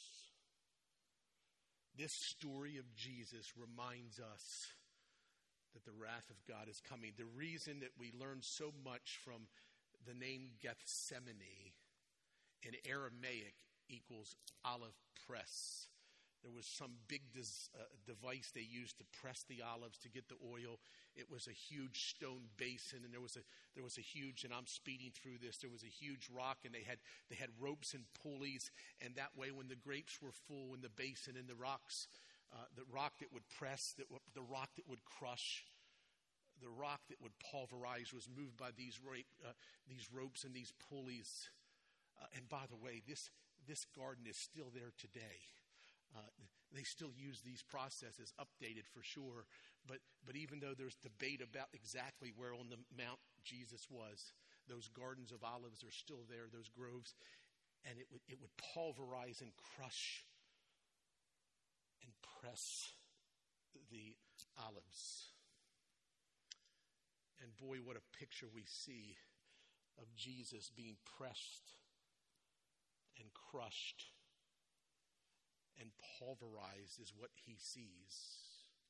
This story of Jesus reminds us that the wrath of God is coming. The reason that we learn so much from the name Gethsemane in Aramaic equals olive press. There was some big device they used to press the olives to get the oil. It was a huge stone basin, and there was a huge, and I'm speeding through this, there was a huge rock, and they had ropes and pulleys, and that way when the grapes were full in the basin and the rock that would press, the rock that would crush, the rock that would pulverize was moved by these ropes and these pulleys. And by the way, this garden is still there today. They still use these processes, updated for sure. But even though there's debate about exactly where on the mount Jesus was, those gardens of olives are still there, those groves, and it would pulverize and crush and press the olives. And boy, what a picture we see of Jesus being pressed and crushed and pulverized is what he sees.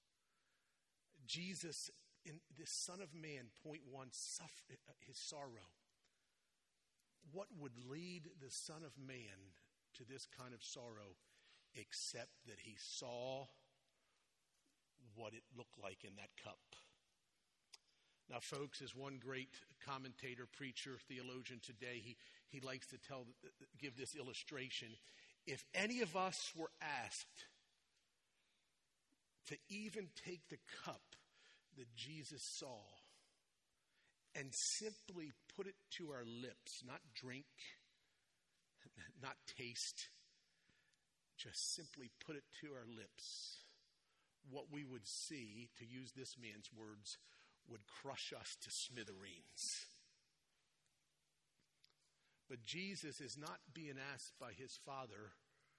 Jesus, in the Son of Man, point one, his sorrow. What would lead the Son of Man to this kind of sorrow except that he saw what it looked like in that cup? Now, folks, as one great commentator, preacher, theologian today, he likes to give this illustration. If any of us were asked to even take the cup that Jesus saw and simply put it to our lips, not drink, not taste, just simply put it to our lips, what we would see, to use this man's words, would crush us to smithereens. But Jesus is not being asked by his Father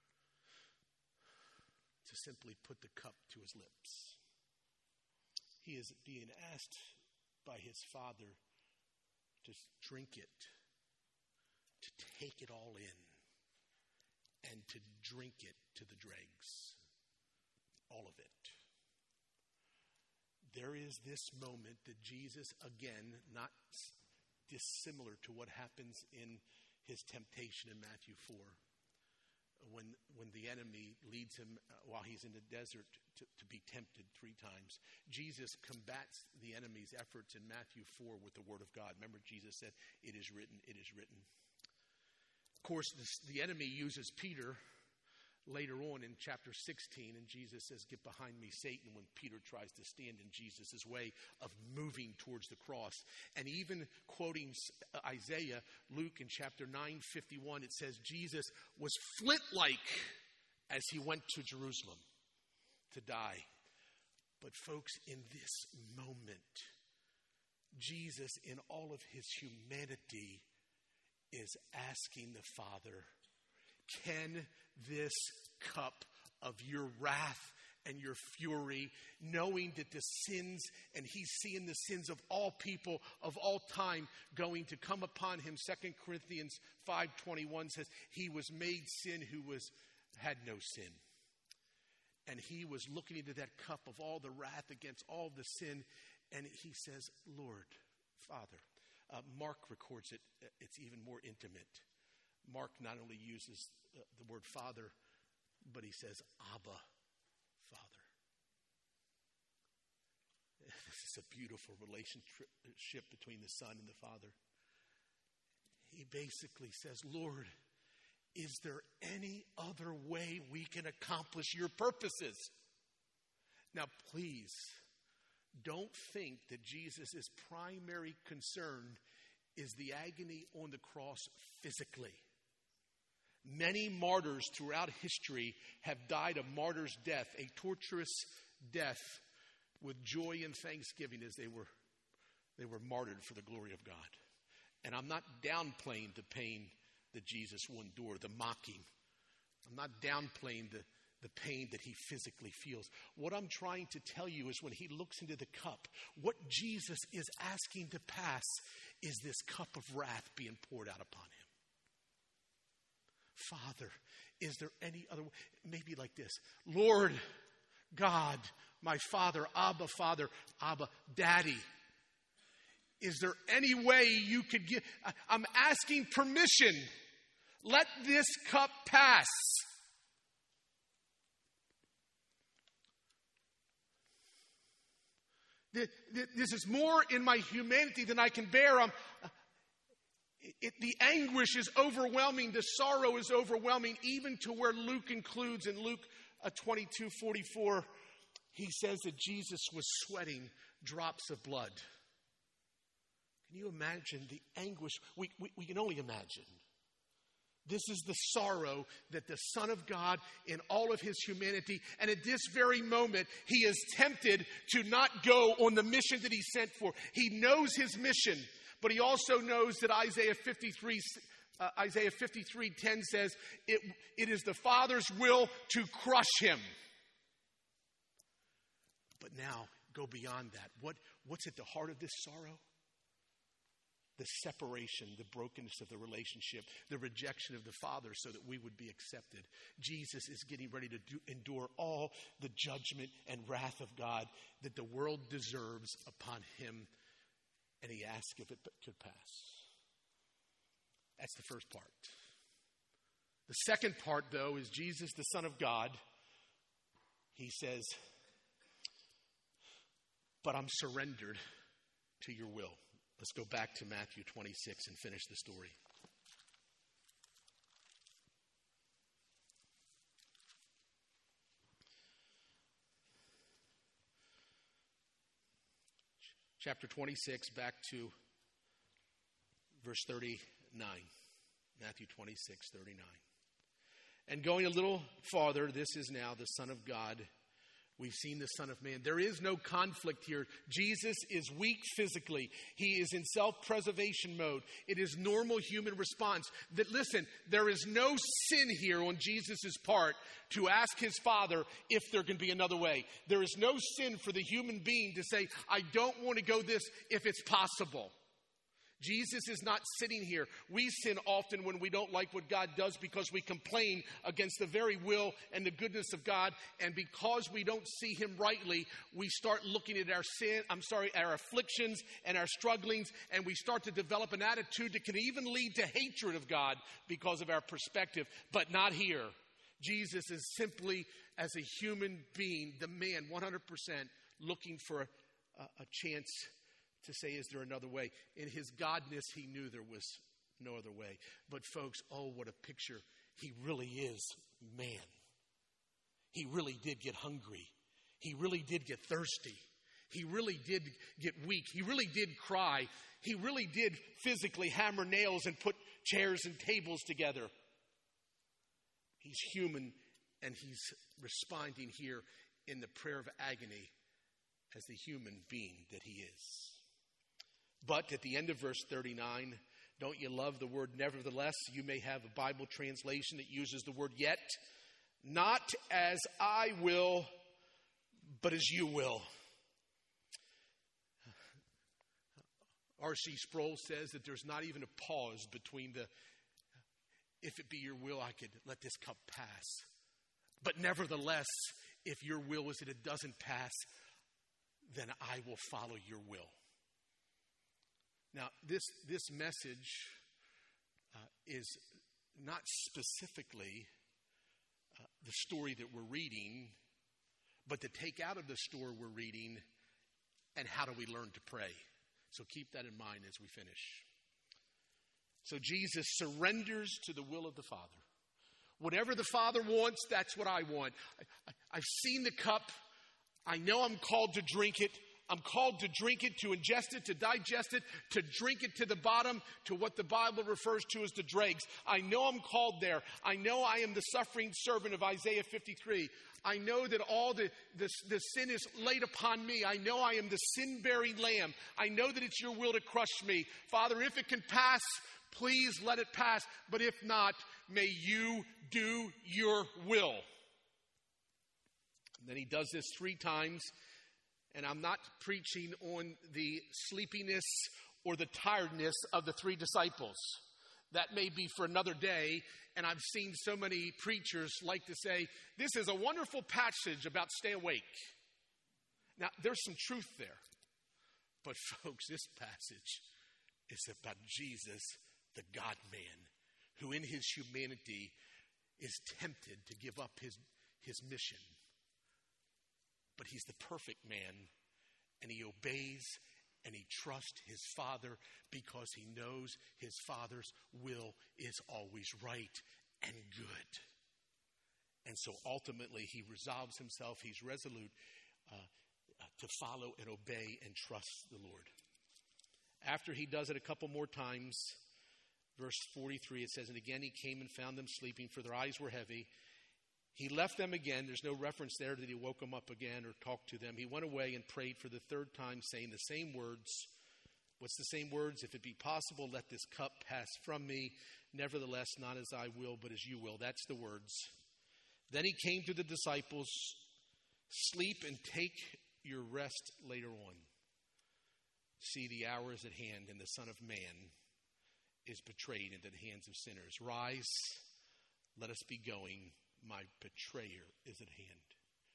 to simply put the cup to his lips. He is being asked by his Father to drink it, to take it all in, and to drink it to the dregs. All of it. There is this moment that Jesus, again, not dissimilar to what happens in his temptation in Matthew 4, when the enemy leads him while he's in the desert to be tempted 3 times. Jesus combats the enemy's efforts in Matthew 4 with the word of God. Remember, Jesus said, "It is written, it is written." Of course, the enemy uses Peter later on in chapter 16, and Jesus says, "Get behind me, Satan," when Peter tries to stand in Jesus' way of moving towards the cross. And even quoting Isaiah, Luke in chapter 9:51, it says, Jesus was flint-like as he went to Jerusalem to die. But folks, in this moment, Jesus, in all of his humanity, is asking the Father, can this cup of your wrath and your fury, knowing that the sins, and he's seeing the sins of all people of all time going to come upon him. 2 Corinthians 5:21 says, he was made sin who had no sin. And he was looking into that cup of all the wrath against all the sin, and he says, Lord, Father. Mark records it. It's even more intimate. Mark not only uses the word Father, but he says, Abba, Father. This is a beautiful relationship between the Son and the Father. He basically says, Lord, is there any other way we can accomplish your purposes? Now, please, don't think that Jesus' primary concern is the agony on the cross physically. Many martyrs throughout history have died a martyr's death, a torturous death, with joy and thanksgiving as they were martyred for the glory of God. And I'm not downplaying the pain that Jesus will endure, the mocking. I'm not downplaying the pain that he physically feels. What I'm trying to tell you is when he looks into the cup, what Jesus is asking to pass is this cup of wrath being poured out upon him. Father, is there any other way? Maybe like this. Lord God, my Father, Abba, Daddy. Is there any way you could give? I'm asking permission. Let this cup pass. This is more in my humanity than I can bear. The anguish is overwhelming. The sorrow is overwhelming, even to where Luke includes in Luke 22:44, he says that Jesus was sweating drops of blood. Can you imagine the anguish? We can only imagine. This is the sorrow that the Son of God in all of his humanity, and at this very moment, he is tempted to not go on the mission that he sent for. He knows his mission, but he also knows that Isaiah 53:10 says, it is the Father's will to crush him. But now, go beyond that. What's at the heart of this sorrow? The separation, the brokenness of the relationship, the rejection of the Father so that we would be accepted. Jesus is getting ready to endure all the judgment and wrath of God that the world deserves upon him, and he asks if it could pass. That's the first part. The second part, though, is Jesus, the Son of God. He says, but I'm surrendered to your will. Let's go back to Matthew 26 and finish the story. Chapter 26, back to verse 39. Matthew 26:39. And going a little farther, this is now the Son of God. We've seen the Son of Man. There is no conflict here. Jesus is weak physically. He is in self-preservation mode. It is normal human response. That, listen, there is no sin here on Jesus' part to ask his Father if there can be another way. There is no sin for the human being to say, I don't want to go this if it's possible. Jesus is not sitting here. We sin often when we don't like what God does because we complain against the very will and the goodness of God. And because we don't see him rightly, we start looking at our afflictions and our strugglings, and we start to develop an attitude that can even lead to hatred of God because of our perspective. But not here. Jesus is simply, as a human being, the man, 100%, looking for a chance to say, is there another way? In his godness, he knew there was no other way. But folks, oh, what a picture. He really is man. He really did get hungry. He really did get thirsty. He really did get weak. He really did cry. He really did physically hammer nails and put chairs and tables together. He's human, and he's responding here in the prayer of agony as the human being that he is. But at the end of verse 39, don't you love the word nevertheless? You may have a Bible translation that uses the word yet. Not as I will, but as you will. R.C. Sproul says that there's not even a pause between the, if it be your will, I could let this cup pass. But nevertheless, if your will is that it doesn't pass, then I will follow your will. Now, this message is not specifically the story that we're reading, but to take out of the story we're reading and how do we learn to pray. So keep that in mind as we finish. So Jesus surrenders to the will of the Father. Whatever the Father wants, that's what I want. I've seen the cup. I know I'm called to drink it. I'm called to drink it, to ingest it, to digest it, to drink it to the bottom, to what the Bible refers to as the dregs. I know I'm called there. I know I am the suffering servant of Isaiah 53. I know that all the sin is laid upon me. I know I am the sin-bearing lamb. I know that it's your will to crush me. Father, if it can pass, please let it pass. But if not, may you do your will. And then he does this 3 times. And I'm not preaching on the sleepiness or the tiredness of the 3 disciples. That may be for another day. And I've seen so many preachers like to say, this is a wonderful passage about stay awake. Now, there's some truth there. But folks, this passage is about Jesus, the God-man, who in his humanity is tempted to give up his mission. But he's the perfect man, and he obeys and he trusts his Father because he knows his Father's will is always right and good. And so ultimately he resolves himself, he's resolute to follow and obey and trust the Lord. After he does it a couple more times, verse 43, it says, and again he came and found them sleeping, for their eyes were heavy. He left them again. There's no reference there that he woke them up again or talked to them. He went away and prayed for the 3rd time, saying the same words. What's the same words? If it be possible, let this cup pass from me. Nevertheless, not as I will, but as you will. That's the words. Then he came to the disciples. Sleep and take your rest later on. See, the hour is at hand, and the Son of Man is betrayed into the hands of sinners. Rise, let us be going. My betrayer is at hand.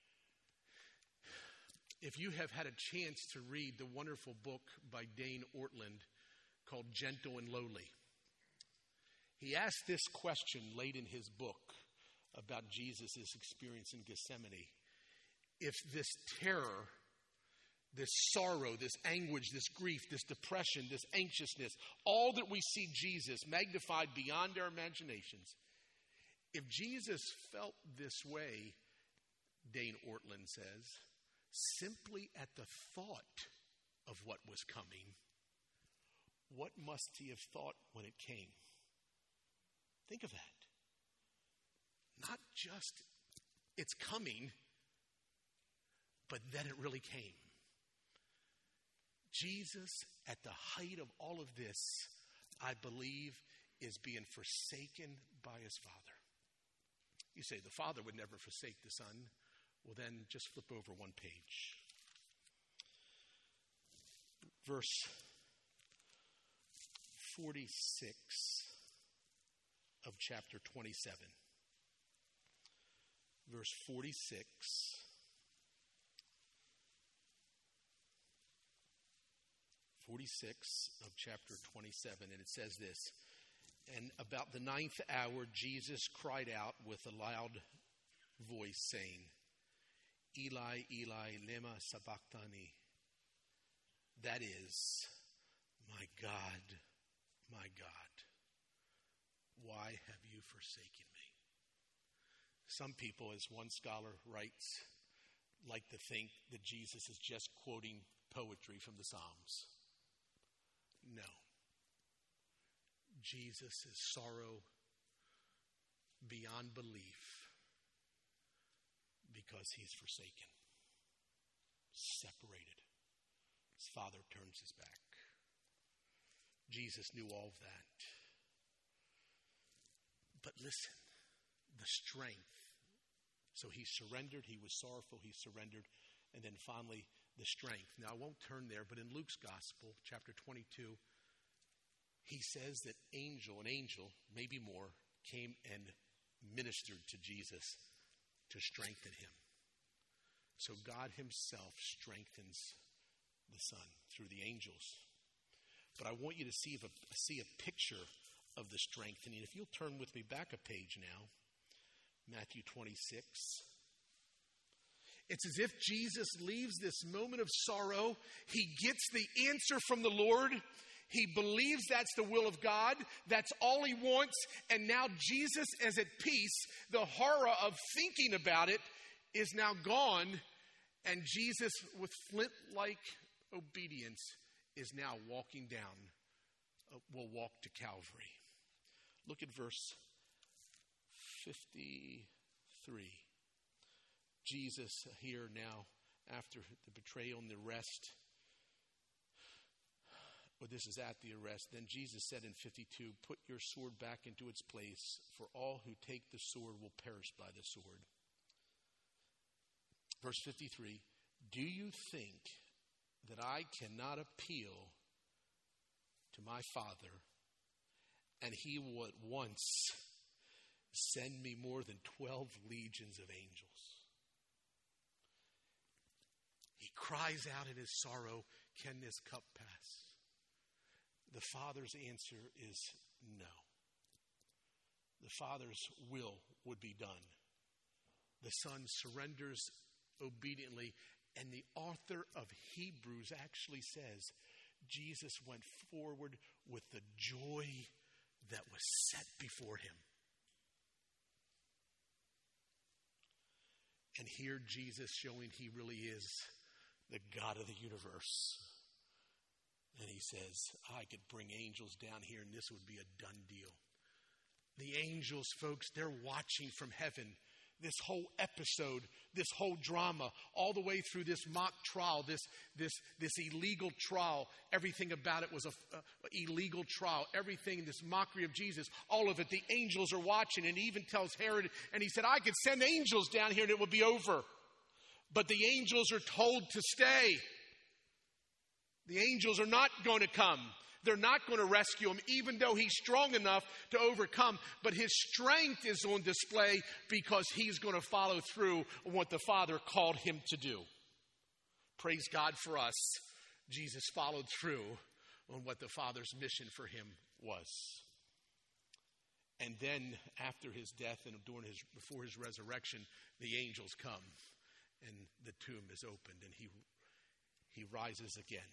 If you have had a chance to read the wonderful book by Dane Ortland called Gentle and Lowly, he asked this question late in his book about Jesus' experience in Gethsemane. If this terror, this sorrow, this anguish, this grief, this depression, this anxiousness, all that we see Jesus magnified beyond our imaginations, if Jesus felt this way, Dane Ortland says, simply at the thought of what was coming, what must he have thought when it came? Think of that. Not just it's coming, but then it really came. Jesus, at the height of all of this, I believe, is being forsaken by his Father. You say, the Father would never forsake the Son. Well, then just flip over one page. Verse 46 of chapter 27. Verse 46. 46 of chapter 27, and it says this. And about the 9th hour, Jesus cried out with a loud voice, saying, Eli, Eli, lema sabachthani. That is, my God, why have you forsaken me? Some people, as one scholar writes, like to think that Jesus is just quoting poetry from the Psalms. No. Jesus' sorrow beyond belief because he's forsaken, separated. His father turns his back. Jesus knew all of that. But listen, the strength. So he surrendered, he was sorrowful, he surrendered, and then finally the strength. Now I won't turn there, but in Luke's Gospel, chapter 22, he says that an angel, maybe more, came and ministered to Jesus to strengthen him. So God himself strengthens the Son through the angels. But I want you to see a picture of the strengthening. If you'll turn with me back a page now, Matthew 26. It's as if Jesus leaves this moment of sorrow. He gets the answer from the Lord. He believes that's the will of God. That's all he wants. And now Jesus is at peace. The horror of thinking about it is now gone. And Jesus, with flint-like obedience, is now walking down, will walk to Calvary. Look at verse 53. Jesus here now, after the betrayal and the arrest, well, this is at the arrest. Then Jesus said in 52, "Put your sword back into its place, for all who take the sword will perish by the sword." Verse 53, "Do you think that I cannot appeal to my Father, and he will at once send me more than 12 legions of angels?" He cries out in his sorrow, "Can this cup pass?" The Father's answer is no. The Father's will would be done. The Son surrenders obediently, and the author of Hebrews actually says Jesus went forward with the joy that was set before him. And here Jesus showing he really is the God of the universe. And he says, I could bring angels down here and this would be a done deal. The angels, folks, they're watching from heaven. This whole episode, this whole drama, all the way through this mock trial, this illegal trial. Everything about it was a illegal trial. Everything, this mockery of Jesus, all of it, the angels are watching. And he even tells Herod, and he said, I could send angels down here and it would be over. But the angels are told to stay. The angels are not going to come. They're not going to rescue him, even though he's strong enough to overcome. But his strength is on display because he's going to follow through on what the Father called him to do. Praise God for us. Jesus followed through on what the Father's mission for him was. And then after his death and before his resurrection, the angels come and the tomb is opened and he rises again.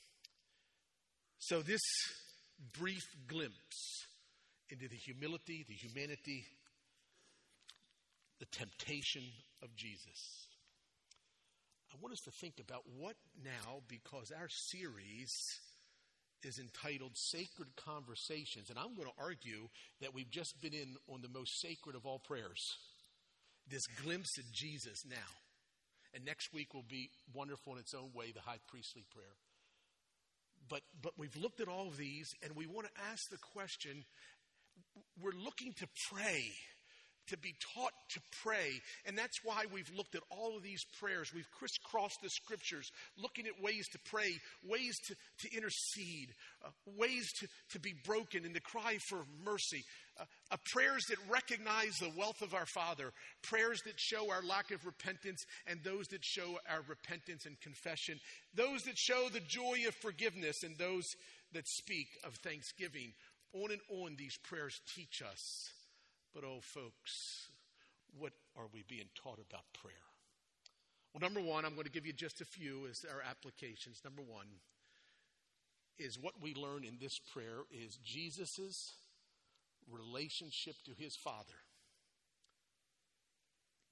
So this brief glimpse into the humility, the humanity, the temptation of Jesus. I want us to think about what now, because our series is entitled Sacred Conversations, and I'm going to argue that we've just been in on the most sacred of all prayers, this glimpse of Jesus now. And next week will be wonderful in its own way, the high priestly prayer. But we've looked at all of these, and we want to ask the question, we're looking to pray, to be taught to pray. And that's why we've looked at all of these prayers. We've crisscrossed the scriptures, looking at ways to pray, ways to intercede, ways to be broken and to cry for mercy. Prayers that recognize the wealth of our Father, prayers that show our lack of repentance, and those that show our repentance and confession, those that show the joy of forgiveness, and those that speak of thanksgiving. On and on these prayers teach us. But oh, folks, what are we being taught about prayer? Well, number one, I'm going to give you just a few as our applications. Number one is what we learn in this prayer is Jesus's relationship to his Father.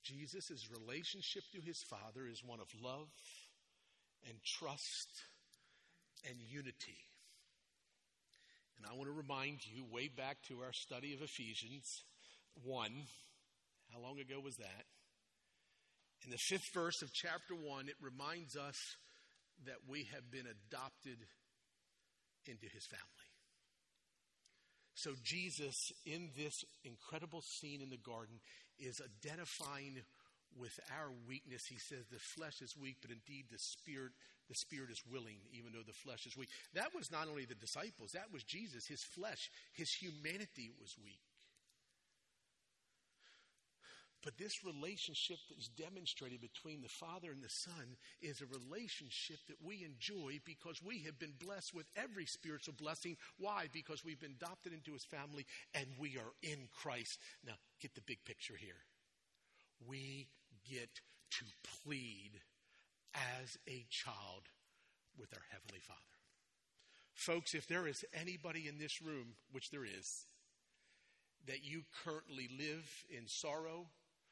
Jesus' relationship to his Father is one of love and trust and unity. And I want to remind you, way back to our study of Ephesians 1, how long ago was that? In the 5th verse of chapter 1, it reminds us that we have been adopted into his family. So Jesus, in this incredible scene in the garden, is identifying with our weakness. He says the flesh is weak, but indeed the spirit is willing, even though the flesh is weak. That was not only the disciples, that was Jesus. His flesh, his humanity was weak. But this relationship that is demonstrated between the Father and the Son is a relationship that we enjoy because we have been blessed with every spiritual blessing. Why? Because we've been adopted into his family and we are in Christ. Now, get the big picture here. We get to plead as a child with our Heavenly Father. Folks, if there is anybody in this room, which there is, that you currently live in sorrow,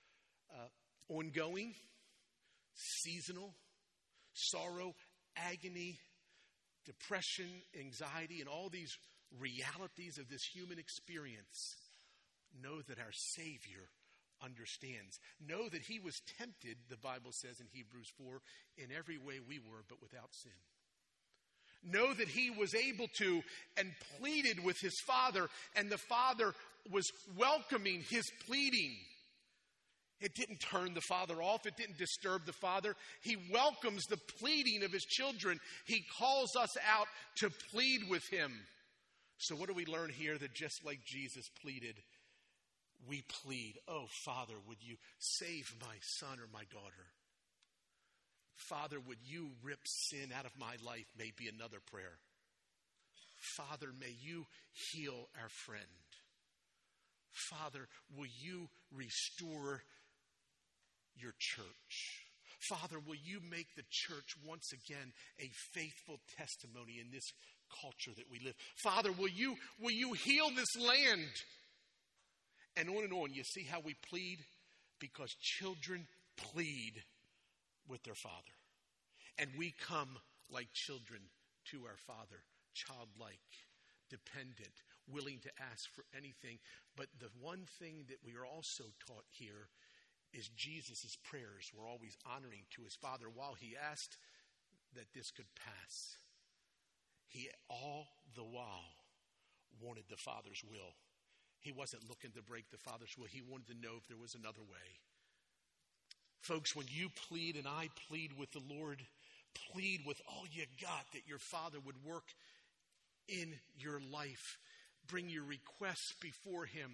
ongoing, seasonal, sorrow, agony, depression, anxiety, and all these realities of this human experience, know that our Savior understands. Know that he was tempted, the Bible says in Hebrews 4, in every way we were, but without sin. Know that he was able to and pleaded with his Father, and the Father was welcoming his pleading. It didn't turn the Father off. It didn't disturb the Father. He welcomes the pleading of his children. He calls us out to plead with him. So what do we learn here? That just like Jesus pleaded, we plead, oh, Father, would you save my son or my daughter? Father, would you rip sin out of my life? May be another prayer. Father, may you heal our friend. Father, will you restore your church? Father, will you make the church once again a faithful testimony in this culture that we live? Father, will you heal this land? And on. You see how we plead? Because children plead with their Father. And we come like children to our Father, childlike, dependent, willing to ask for anything. But the one thing that we are also taught here is Jesus' prayers were always honoring to his Father. While he asked that this could pass, he all the while wanted the Father's will. He wasn't looking to break the Father's will. He wanted to know if there was another way. Folks, when you plead and I plead with the Lord, plead with all you got that your Father would work in your life. Bring your requests before him.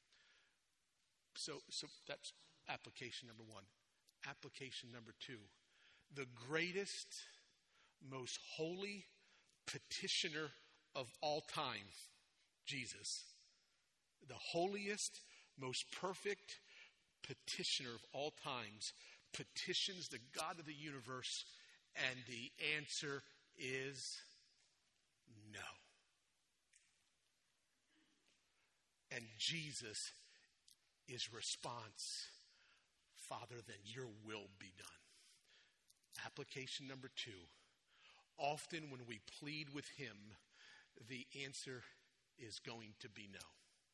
So that's application number 1. Application number 2. The greatest, most holy petitioner of all time, Jesus. The holiest, most perfect petitioner of all times petitions the God of the universe, and the answer is no. And Jesus' response, Father, then your will be done. Application number 2. Often when we plead with him, the answer is going to be no.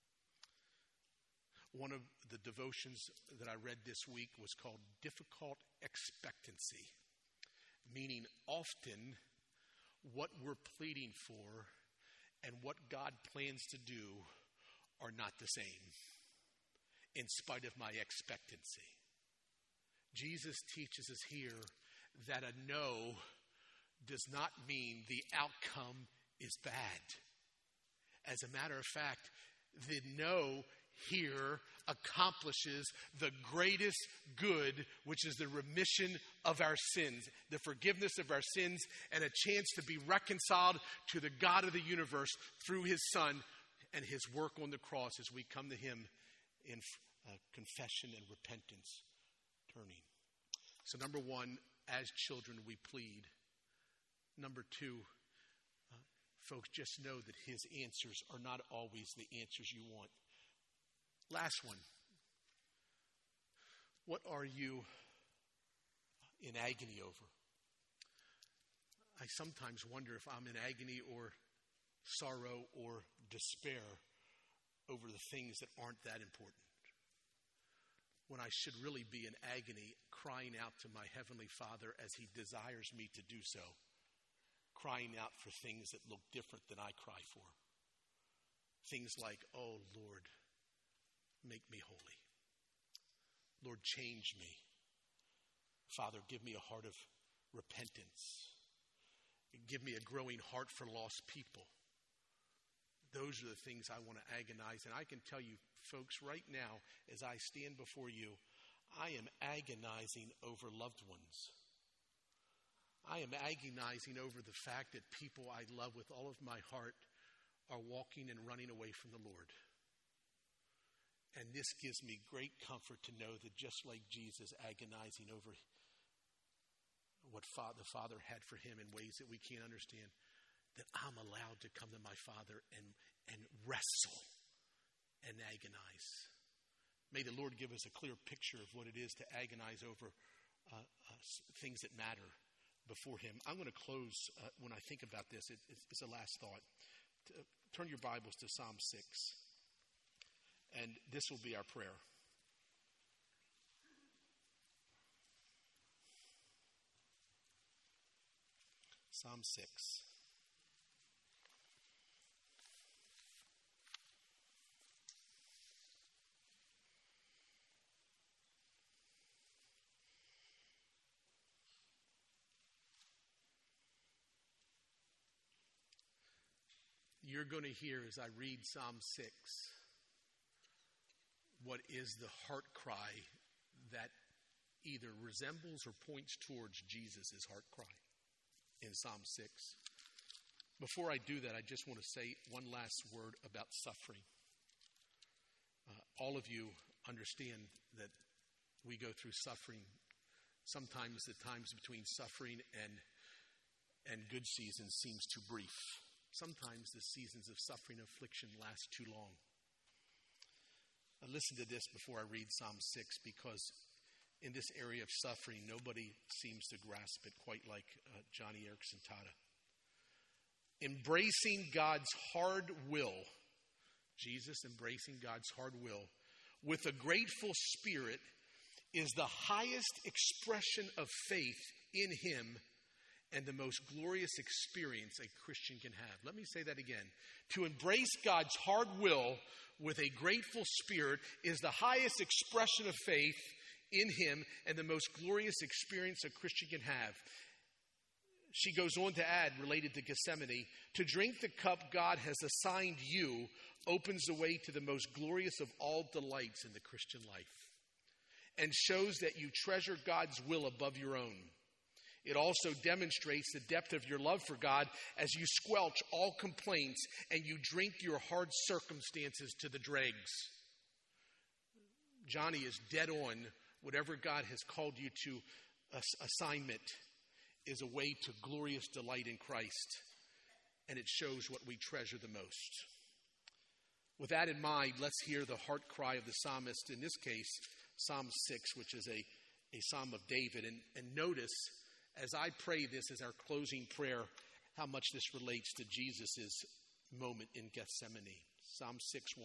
One of the devotions that I read this week was called Difficult Expectancy, meaning often what we're pleading for and what God plans to do are not the same, in spite of my expectancy. Jesus teaches us here that a no does not mean the outcome is bad. As a matter of fact, the no here accomplishes the greatest good, which is the remission of our sins, the forgiveness of our sins, and a chance to be reconciled to the God of the universe through his Son and his work on the cross as we come to him in confession and repentance, turning. So number 1, as children we plead. Number 2, folks, just know that his answers are not always the answers you want. Last one. What are you in agony over? I sometimes wonder if I'm in agony or sorrow or despair over the things that aren't that important, when I should really be in agony, crying out to my Heavenly Father as He desires me to do so, crying out for things that look different than I cry for. Things like, oh Lord, make me holy. Lord, change me. Father, give me a heart of repentance. Give me a growing heart for lost people. Those are the things I want to agonize. And I can tell you, folks, right now, as I stand before you, I am agonizing over loved ones. I am agonizing over the fact that people I love with all of my heart are walking and running away from the Lord. And this gives me great comfort to know that just like Jesus agonizing over what the Father had for him in ways that we can't understand, that I'm allowed to come to my Father and wrestle and agonize. May the Lord give us a clear picture of what it is to agonize over things that matter before Him. I'm going to close when I think about this. It's a last thought. Turn your Bibles to Psalm 6. And this will be our prayer. Psalm 6. You're going to hear as I read Psalm 6 what is the heart cry that either resembles or points towards Jesus' heart cry in Psalm 6. Before I do that, I just want to say one last word about suffering. All of you understand that we go through suffering. Sometimes the times between suffering and good seasons seems too brief. Sometimes the seasons of suffering and affliction last too long. Listen to this before I read Psalm 6, because in this area of suffering, nobody seems to grasp it quite like Johnny Erickson Tada. Embracing God's hard will, Jesus embracing God's hard will, with a grateful spirit is the highest expression of faith in Him and the most glorious experience a Christian can have. Let me say that again. To embrace God's hard will with a grateful spirit is the highest expression of faith in Him and the most glorious experience a Christian can have. She goes on to add, related to Gethsemane, to drink the cup God has assigned you opens the way to the most glorious of all delights in the Christian life and shows that you treasure God's will above your own. It also demonstrates the depth of your love for God as you squelch all complaints and you drink your hard circumstances to the dregs. Johnny is dead on. Whatever God has called you to, assignment is a way to glorious delight in Christ. And it shows what we treasure the most. With that in mind, let's hear the heart cry of the psalmist, in this case, Psalm 6, which is a psalm of David. And notice, as I pray this as our closing prayer, how much this relates to Jesus' moment in Gethsemane. Psalm 6:1.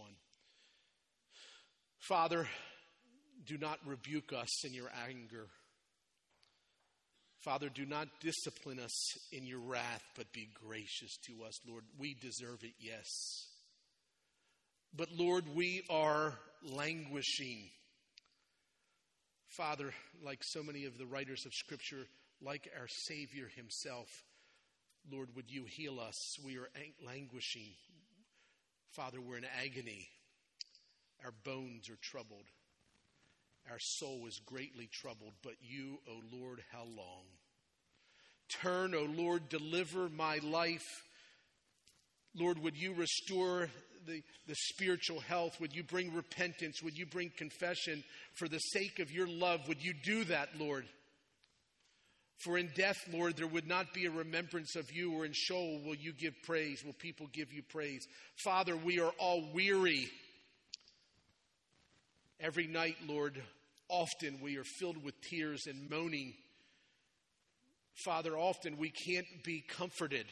Father, do not rebuke us in your anger. Father, do not discipline us in your wrath, but be gracious to us. Lord, we deserve it, yes. But Lord, we are languishing. Father, like so many of the writers of Scripture, like our Savior Himself, Lord, would you heal us? We are languishing. Father, we're in agony. Our bones are troubled. Our soul is greatly troubled. But you, O Lord, how long? Turn, O Lord, deliver my life. Lord, would you restore the spiritual health? Would you bring repentance? Would you bring confession? For the sake of your love, would you do that, Lord? For in death, Lord, there would not be a remembrance of you, or in Sheol will you give praise? Will people give you praise? Father, we are all weary. Every night, Lord, often we are filled with tears and moaning. Father, often we can't be comforted.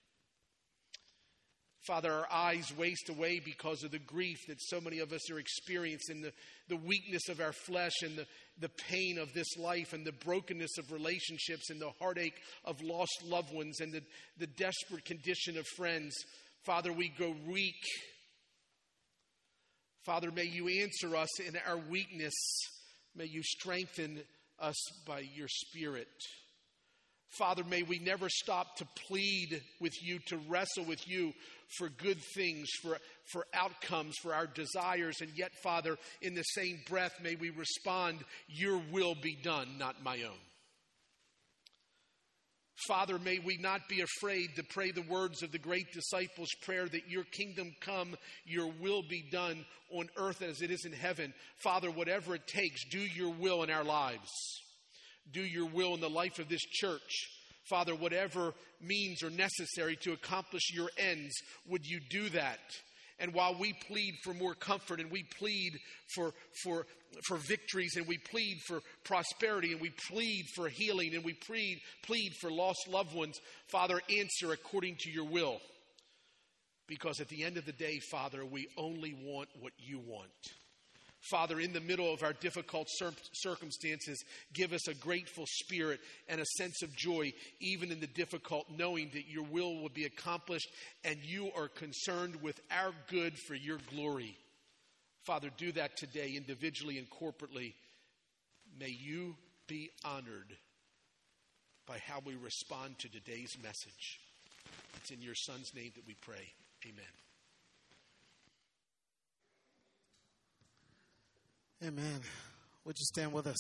Father, our eyes waste away because of the grief that so many of us are experiencing, the weakness of our flesh and the pain of this life and the brokenness of relationships and the heartache of lost loved ones and the desperate condition of friends. Father, we go weak. Father, may you answer us in our weakness. May you strengthen us by your Spirit. Father, may we never stop to plead with you, to wrestle with you for good things, for outcomes, for our desires. And yet, Father, in the same breath, may we respond, your will be done, not my own. Father, may we not be afraid to pray the words of the great disciples' prayer that your kingdom come, your will be done on earth as it is in heaven. Father, whatever it takes, do your will in our lives. Do your will in the life of this church. Father, whatever means are necessary to accomplish your ends, would you do that? And while we plead for more comfort and we plead for victories and we plead for prosperity and we plead for healing and we plead for lost loved ones, Father, answer according to your will. Because at the end of the day, Father, we only want what you want. Father, in the middle of our difficult circumstances, give us a grateful spirit and a sense of joy, even in the difficult, knowing that your will be accomplished and you are concerned with our good for your glory. Father, do that today, individually and corporately. May you be honored by how we respond to today's message. It's in your Son's name that we pray. Amen. Amen. Would you stand with us?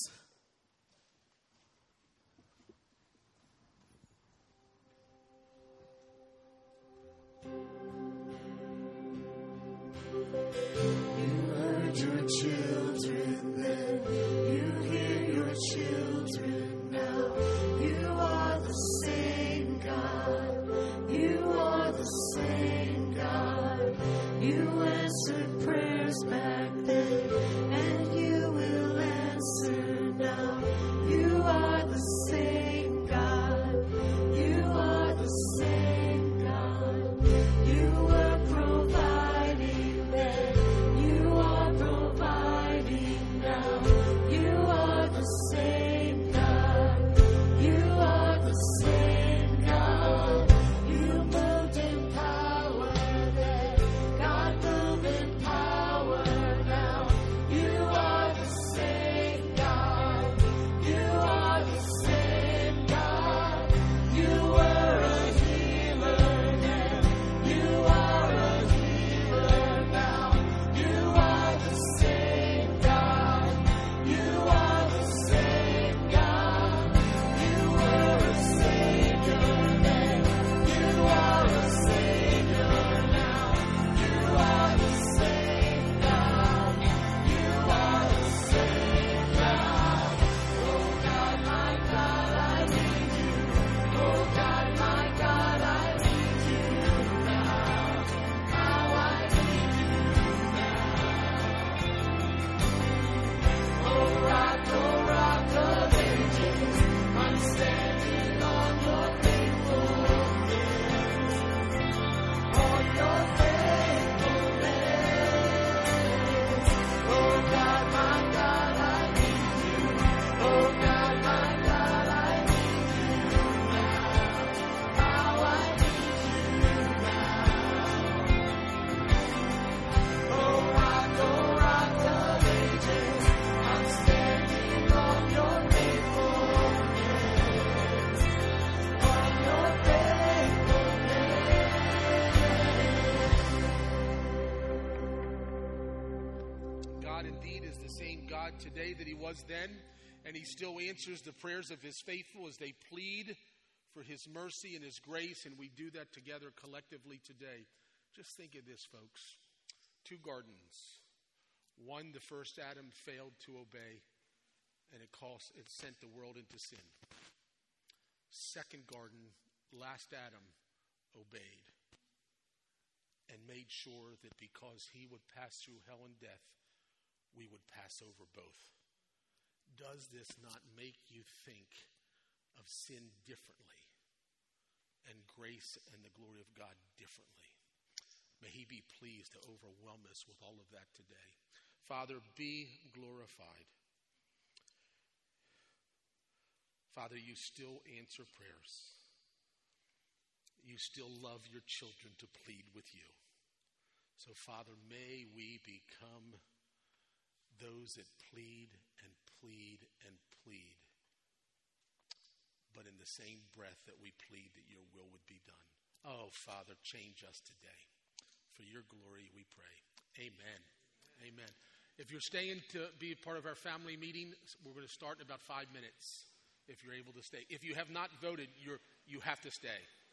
You heard your children then, you hear your children now. You are the same God, you are the same God. You answered prayers back then, and you will answer now. You are the same God, you are the same God. You were providing then, you are providing now. You are the same God, you are the same God. You moved in power then, God move in power now. You are the same God, you are the same God. You were a healer then, you are a healer now. You are the same God, you are the same God. You were a Savior then, you are a Savior now. You are the same God, you are the same God. Oh God, my God, I need you. Oh God, my God, I need you now. How I need you now. Oh rock of ages, I'm standing on your faithfulness, on your faithfulness. Oh God, my God, I need you. Oh God, my God, I need you now. How I need you now. Oh rock of ages, I'm standing on your faithfulness, on your God indeed is the same God today that he was then, and he still answers the prayers of his faithful as they plead for his mercy and his grace, and we do that together collectively today. Just think of this, folks. 2 gardens. One, the first Adam failed to obey, and it sent the world into sin. Second garden, last Adam obeyed and made sure that because he would pass through hell and death, we would pass over both. does this not make you think of sin differently and grace and the glory of God differently? May he be pleased to overwhelm us with all of that today. Father, be glorified. Father, you still answer prayers. You still love your children to plead with you. So, Father, may we become those that plead and plead and plead, but in the same breath that we plead that your will would be done. Oh, Father, change us today. For your glory, we pray. Amen. Amen. If you're staying to be a part of our family meeting, we're going to start in about 5 minutes, if you're able to stay. If you have not voted, you have to stay.